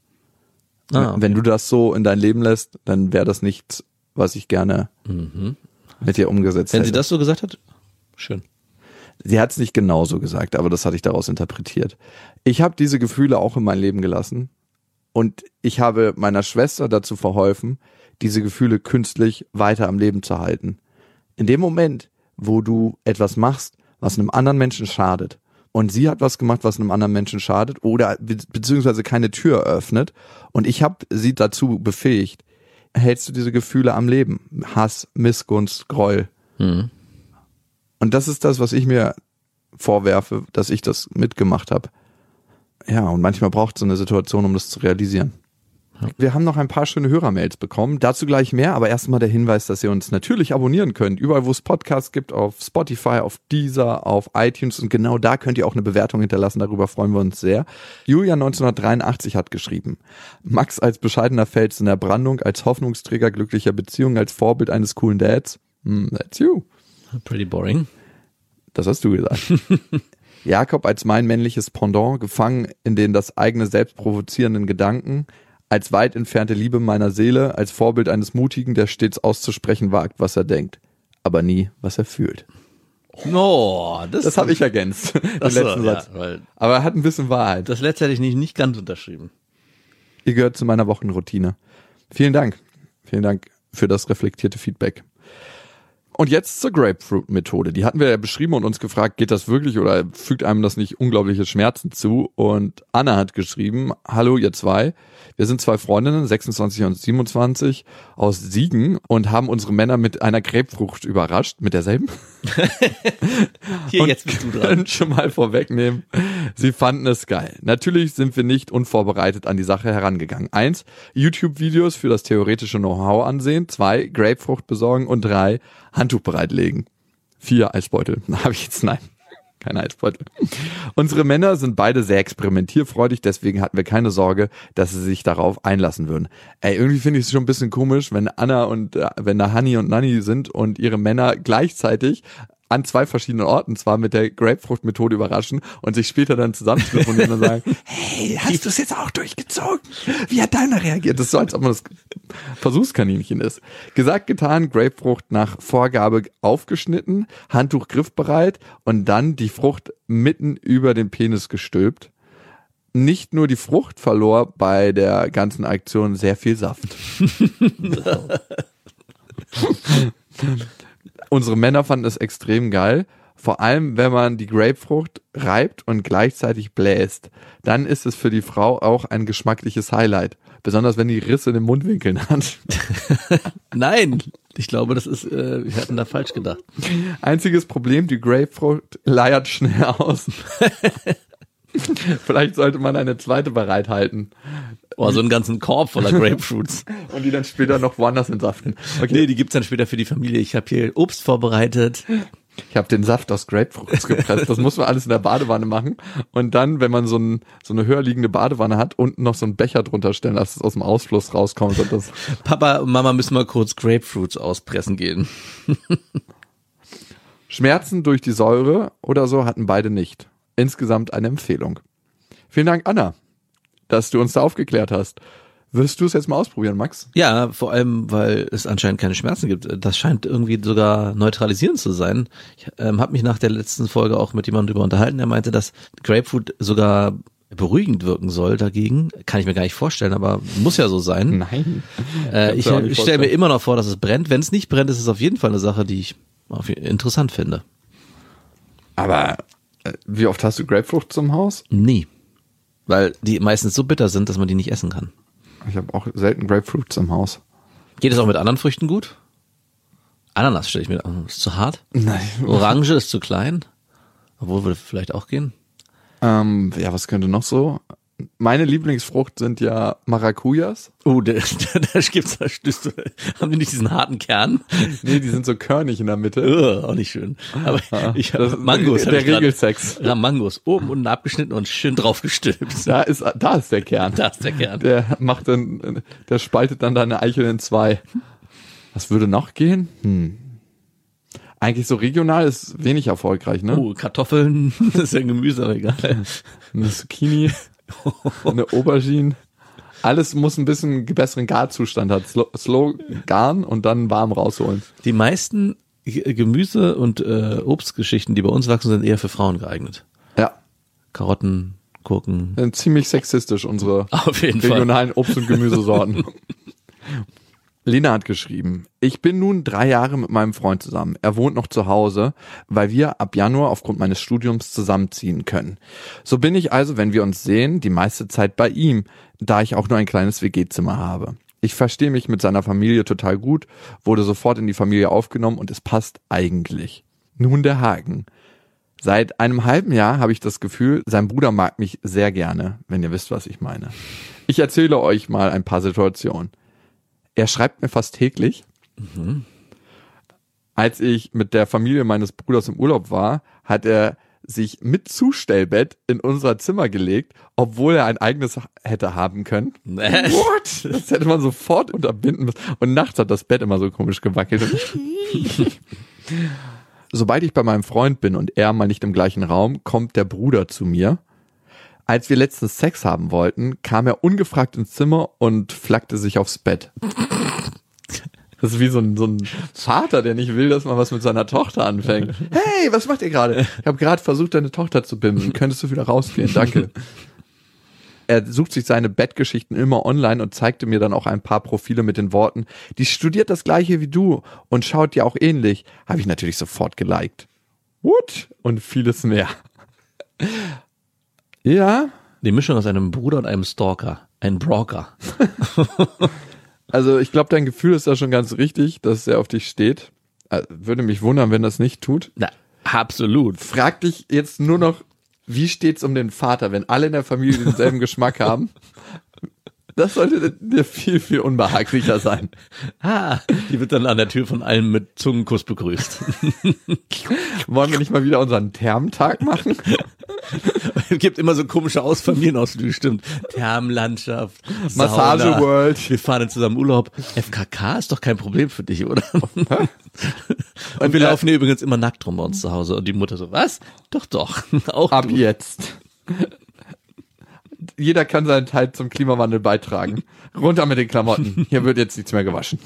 Ah, okay. Wenn du das so in dein Leben lässt, dann wäre das nichts, was ich gerne mhm. mit dir umgesetzt
Wenn
hätte.
sie das so gesagt hat? Schön.
Sie hat es nicht genauso gesagt, aber das hatte ich daraus interpretiert. Ich habe diese Gefühle auch in mein Leben gelassen und ich habe meiner Schwester dazu verholfen, diese Gefühle künstlich weiter am Leben zu halten. In dem Moment, wo du etwas machst, was einem anderen Menschen schadet, und sie hat was gemacht, was einem anderen Menschen schadet oder be- beziehungsweise keine Tür öffnet und ich habe sie dazu befähigt, hältst du diese Gefühle am Leben. Hass, Missgunst, Groll. Mhm. Und das ist das, was ich mir vorwerfe, dass ich das mitgemacht habe. Ja, und manchmal braucht es so eine Situation, um das zu realisieren. Wir haben noch ein paar schöne Hörermails bekommen. Dazu gleich mehr, aber erstmal der Hinweis, dass ihr uns natürlich abonnieren könnt. Überall, wo es Podcasts gibt, auf Spotify, auf Deezer, auf iTunes. Und genau da könnt ihr auch eine Bewertung hinterlassen. Darüber freuen wir uns sehr. Julia neunzehnhundertdreiundachtzig hat geschrieben: Max als bescheidener Fels in der Brandung, als Hoffnungsträger glücklicher Beziehungen, als Vorbild eines coolen Dads. Mm, that's you.
Pretty boring.
Das hast du gesagt. Jakob als mein männliches Pendant, gefangen in den das eigene selbst provozierenden Gedanken, als weit entfernte Liebe meiner Seele, als Vorbild eines Mutigen, der stets auszusprechen wagt, was er denkt, aber nie, was er fühlt.
Oh, das,
Das habe ich ergänzt, den
Achso,
letzten
ja,
Satz.
weil
Aber er hat ein bisschen Wahrheit.
das letzte hätte ich nicht, nicht ganz unterschrieben.
Ihr gehört zu meiner Wochenroutine. Vielen Dank. Vielen Dank für das reflektierte Feedback. Und jetzt zur Grapefruit-Methode. Die hatten wir ja beschrieben und uns gefragt, geht das wirklich oder fügt einem das nicht unglaubliche Schmerzen zu? Und Anna hat geschrieben: Hallo ihr zwei, wir sind zwei Freundinnen, sechsundzwanzig und siebenundzwanzig, aus Siegen und haben unsere Männer mit einer Grapefrucht überrascht, mit derselben.
Hier,
Und
jetzt bist du dran.
können schon mal vorwegnehmen, sie fanden es geil. Natürlich sind wir nicht unvorbereitet an die Sache herangegangen. Eins, YouTube-Videos für das theoretische Know-how ansehen. Zwei, Grapefrucht besorgen. Und drei, Handtuch bereitlegen. Vier, Eisbeutel. Habe ich jetzt? Nein, kein Eisbeutel. Unsere Männer sind beide sehr experimentierfreudig, deswegen hatten wir keine Sorge, dass sie sich darauf einlassen würden. Ey, irgendwie finde ich es schon ein bisschen komisch, wenn Anna und, äh, wenn da Hanni und Nanni sind und ihre Männer gleichzeitig an zwei verschiedenen Orten zwar mit der Grapefrucht-Methode überraschen und sich später dann zusammen telefonieren und sagen, hey, hast du es jetzt auch durchgezogen? Wie hat deiner reagiert? Das ist so, als ob man das Versuchskaninchen ist. Gesagt, getan, Grapefrucht nach Vorgabe aufgeschnitten, Handtuch griffbereit und dann die Frucht mitten über den Penis gestülpt. Nicht nur die Frucht verlor bei der ganzen Aktion sehr viel Saft. Unsere Männer fanden es extrem geil, vor allem wenn man die Grapefrucht reibt und gleichzeitig bläst. Dann ist es für die Frau auch ein geschmackliches Highlight, besonders wenn die Risse in den Mundwinkeln hat.
Nein, ich glaube, das ist, äh, wir hatten da falsch gedacht.
Einziges Problem, die Grapefrucht leiert schnell aus. Vielleicht sollte man eine zweite bereithalten.
Oh, so einen ganzen Korb voller Grapefruits.
Und die dann später noch woanders entsaften. Okay.
Nee, die gibt's dann später für die Familie. Ich habe hier Obst vorbereitet.
Ich habe den Saft aus Grapefruits gepresst. Das muss man alles in der Badewanne machen. Und dann, wenn man so, ein, so eine höher liegende Badewanne hat, unten noch so einen Becher drunter stellen, dass es aus dem Ausfluss rauskommt. Und das
Papa und Mama müssen mal kurz Grapefruits auspressen gehen.
Schmerzen durch die Säure oder so hatten beide nicht. Insgesamt eine Empfehlung. Vielen Dank, Anna, dass du uns da aufgeklärt hast. Wirst du es jetzt mal ausprobieren, Max?
Ja, vor allem, weil es anscheinend keine Schmerzen gibt. Das scheint irgendwie sogar neutralisierend zu sein. Ich ähm, habe mich nach der letzten Folge auch mit jemandem darüber unterhalten, der meinte, dass Grapefruit sogar beruhigend wirken soll dagegen. Kann ich mir gar nicht vorstellen, aber muss ja so sein.
Nein.
Äh, ich ich stelle mir immer noch vor, dass es brennt. Wenn es nicht brennt, ist es auf jeden Fall eine Sache, die ich auf, interessant finde.
Aber äh, wie oft hast du Grapefrucht zum Haus?
Nie. Weil die meistens so bitter sind, dass man die nicht essen kann.
Ich habe auch selten Grapefruits im Haus.
Geht es auch mit anderen Früchten gut? Ananas stelle ich mir, ist zu hart.
Nein.
Orange ist zu klein. Obwohl würde vielleicht auch gehen.
Ähm, ja, was könnte noch so? Meine Lieblingsfrucht sind ja Maracujas.
Oh, da, da, da gibt's da stößt du, haben die nicht diesen harten Kern?
Nee, die sind so körnig in der Mitte.
Ugh, auch nicht schön. Aber ich habe Mangos.
Der
hab ich grad-
Regelsex.
Ja, Mangos oben und unten abgeschnitten und schön draufgestülpt.
Da ist, da ist der Kern.
Da ist der Kern.
Der macht dann, der spaltet dann deine Eichel in zwei. Was würde noch gehen? Hm. Eigentlich so regional ist wenig erfolgreich, ne?
Oh, Kartoffeln, das ist ja ein Gemüse, aber egal.
Eine Zucchini, eine Aubergine. Alles muss ein bisschen besseren Garzustand haben. Slow, slow garen und dann warm rausholen.
Die meisten G- Gemüse- und äh, Obstgeschichten, die bei uns wachsen, sind eher für Frauen geeignet.
Ja,
Karotten, Gurken.
sind ziemlich sexistisch, unsere
Auf jeden Fall.
regionalen Obst- und Gemüsesorten. Lena hat geschrieben, ich bin nun drei Jahre mit meinem Freund zusammen. Er wohnt noch zu Hause, weil wir ab Januar aufgrund meines Studiums zusammenziehen können. So bin ich also, wenn wir uns sehen, die meiste Zeit bei ihm, da ich auch nur ein kleines W G-Zimmer habe. Ich verstehe mich mit seiner Familie total gut, wurde sofort in die Familie aufgenommen und es passt eigentlich. Nun der Haken. Seit einem halben Jahr habe ich das Gefühl, sein Bruder mag mich sehr gerne, wenn ihr wisst, was ich meine. Ich erzähle euch mal ein paar Situationen. Er schreibt mir fast täglich. Mhm. Als ich mit der Familie meines Bruders im Urlaub war, hat er sich mit Zustellbett in unser Zimmer gelegt, obwohl er ein eigenes hätte haben können. What? Das hätte man sofort unterbinden müssen. Und nachts hat das Bett immer so komisch gewackelt. Sobald ich bei meinem Freund bin und er mal nicht im gleichen Raum, kommt der Bruder zu mir. Als wir letztens Sex haben wollten, kam er ungefragt ins Zimmer und flackte sich aufs Bett. Das ist wie so ein, so ein Vater, der nicht will, dass man was mit seiner Tochter anfängt. Hey, was macht ihr gerade? Ich habe gerade versucht, deine Tochter zu bimsen. Könntest du wieder rausgehen? Danke. Er sucht sich seine Bettgeschichten immer online und zeigte mir dann auch ein paar Profile mit den Worten, die studiert das gleiche wie du und schaut dir auch ähnlich. Habe ich natürlich sofort geliked. What? Und vieles mehr. Ja.
Die Mischung aus einem Bruder und einem Stalker. Ein Broker.
Also ich glaube, dein Gefühl ist da schon ganz richtig, dass er auf dich steht. Würde mich wundern, wenn das nicht tut.
Na, absolut.
Frag dich jetzt nur noch, wie steht's um den Vater, wenn alle in der Familie denselben Geschmack haben? Das sollte dir viel, viel unbehaglicher sein.
Ah, die wird dann an der Tür von allen mit Zungenkuss begrüßt.
Wollen wir nicht mal wieder unseren Thermtag machen?
Es gibt immer so komische Aus Familienausflüge, stimmt. Thermlandschaft,
Massage World.
Wir fahren in zusammen Urlaub. F K K ist doch kein Problem für dich, oder? Und, und wir äh, laufen hier übrigens immer nackt rum bei uns zu Hause. Und die Mutter so, was? Doch, doch. Auch
ab
du.
Jetzt. Jeder kann seinen Teil zum Klimawandel beitragen. Runter mit den Klamotten. Hier wird jetzt nichts mehr gewaschen.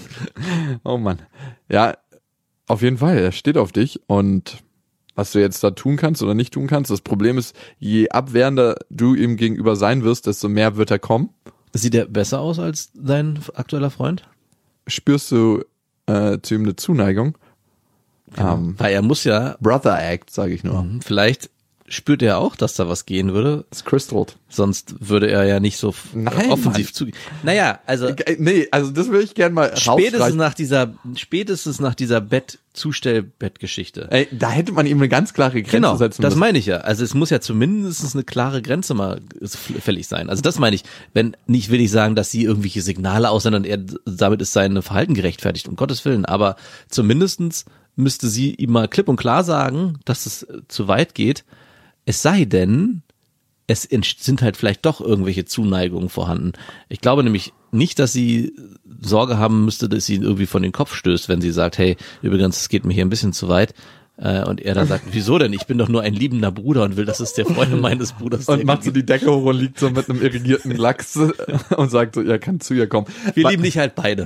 Oh Mann. Ja, auf jeden Fall. Er steht auf dich und was du jetzt da tun kannst oder nicht tun kannst. Das Problem ist, je abwehrender du ihm gegenüber sein wirst, desto mehr wird er kommen.
Sieht er besser aus als dein aktueller Freund?
Spürst du äh, zu ihm eine Zuneigung?
Genau. Um, Weil er muss ja...
Brother Act, sage ich nur.
Vielleicht spürt er auch, dass da was gehen würde.
Das ist crystalled.
Sonst würde er ja nicht so
Nein,
offensiv zugehen. Naja, also...
Nee, also das würde ich gerne mal
spätestens nach dieser Spätestens nach dieser Bett-Zustellbettgeschichte.
Ey, da hätte man ihm eine ganz klare Grenze
genau,
setzen müssen.
Das meine ich ja. Also es muss ja zumindest eine klare Grenze mal fällig sein. Also das meine ich. Wenn nicht, will ich sagen, dass sie irgendwelche Signale aussenden und er, damit ist sein Verhalten gerechtfertigt, um Gottes Willen. Aber zumindestens müsste sie ihm mal klipp und klar sagen, dass es zu weit geht. Es sei denn, es sind halt vielleicht doch irgendwelche Zuneigungen vorhanden. Ich glaube nämlich nicht, dass sie Sorge haben müsste, dass sie ihn irgendwie von den Kopf stößt, wenn sie sagt, hey, übrigens, es geht mir hier ein bisschen zu weit. Und er dann sagt, wieso denn? Ich bin doch nur ein liebender Bruder und will, dass es der Freund meines Bruders
und macht so die Decke hoch und liegt so mit einem irrigierten Lachs und sagt so, er kann zu ihr kommen.
Wir lieben dich halt beide.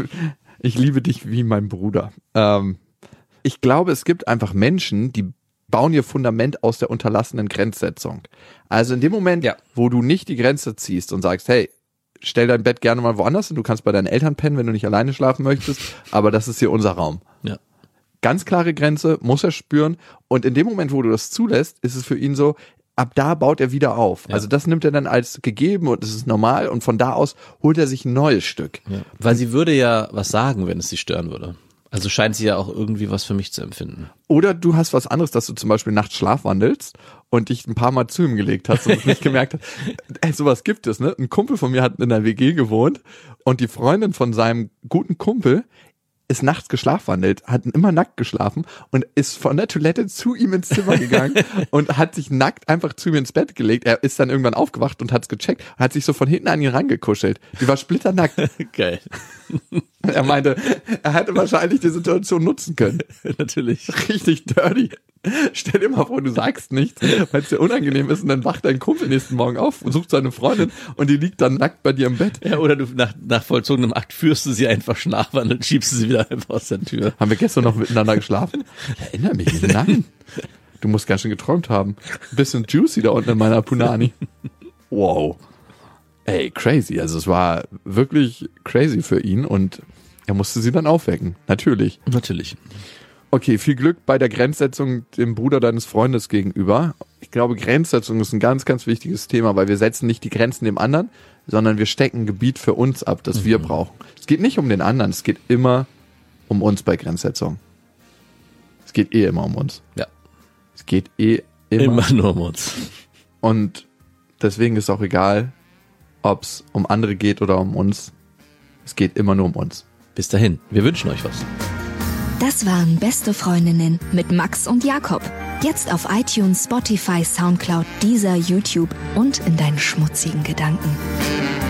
Ich liebe dich wie mein Bruder. Ähm, ich glaube, es gibt einfach Menschen, die bauen ihr Fundament aus der unterlassenen Grenzsetzung. Also in dem Moment, ja. wo du nicht die Grenze ziehst und sagst, hey, stell dein Bett gerne mal woanders hin, du kannst bei deinen Eltern pennen, wenn du nicht alleine schlafen möchtest, aber das ist hier unser Raum.
Ja.
Ganz klare Grenze, muss er spüren und in dem Moment, wo du das zulässt, ist es für ihn so, ab da baut er wieder auf. Ja. Also das nimmt er dann als gegeben und es ist normal und von da aus holt er sich ein neues Stück.
Ja. Weil sie würde ja was sagen, wenn es sie stören würde. Also scheint sie ja auch irgendwie was für mich zu empfinden.
Oder du hast was anderes, dass du zum Beispiel nachts schlafwandelst und dich ein paar Mal zu ihm gelegt hast und nicht gemerkt hast. Ey, sowas gibt es, ne? Ein Kumpel von mir hat in der W G gewohnt und die Freundin von seinem guten Kumpel ist nachts geschlafwandelt, hat immer nackt geschlafen und ist von der Toilette zu ihm ins Zimmer gegangen und hat sich nackt einfach zu ihm ins Bett gelegt. Er ist dann irgendwann aufgewacht und hat's gecheckt und hat sich so von hinten an ihn rangekuschelt. Die war splitternackt.
Geil.
Er meinte, er hätte wahrscheinlich die Situation nutzen können.
Natürlich.
Richtig dirty. Stell dir mal vor, du sagst nichts, weil es dir unangenehm ist und dann wacht dein Kumpel nächsten Morgen auf und sucht seine Freundin und die liegt dann nackt bei dir im Bett.
Ja, oder du nach, nach vollzogenem Akt führst du sie einfach schlafwandeln und schiebst sie wieder einfach aus der Tür.
Haben wir gestern noch miteinander geschlafen? Ich erinnere mich nicht. Nein. Du musst ganz schön geträumt haben. Ein bisschen juicy da unten in meiner Punani. Wow. Ey, crazy. Also es war wirklich crazy für ihn und er musste sie dann aufwecken. Natürlich.
Natürlich.
Okay, viel Glück bei der Grenzsetzung dem Bruder deines Freundes gegenüber. Ich glaube, Grenzsetzung ist ein ganz, ganz wichtiges Thema, weil wir setzen nicht die Grenzen dem anderen, sondern wir stecken ein Gebiet für uns ab, das mhm. wir brauchen. Es geht nicht um den anderen, es geht immer um uns bei Grenzsetzung. Es geht eh immer um uns.
Ja.
Es geht eh immer.
Immer nur um uns.
Und deswegen ist auch egal, ob es um andere geht oder um uns. Es geht immer nur um uns.
Bis dahin, wir wünschen euch was.
Das waren Beste Freundinnen mit Max und Jakob. Jetzt auf iTunes, Spotify, Soundcloud, Deezer, YouTube und in deinen schmutzigen Gedanken.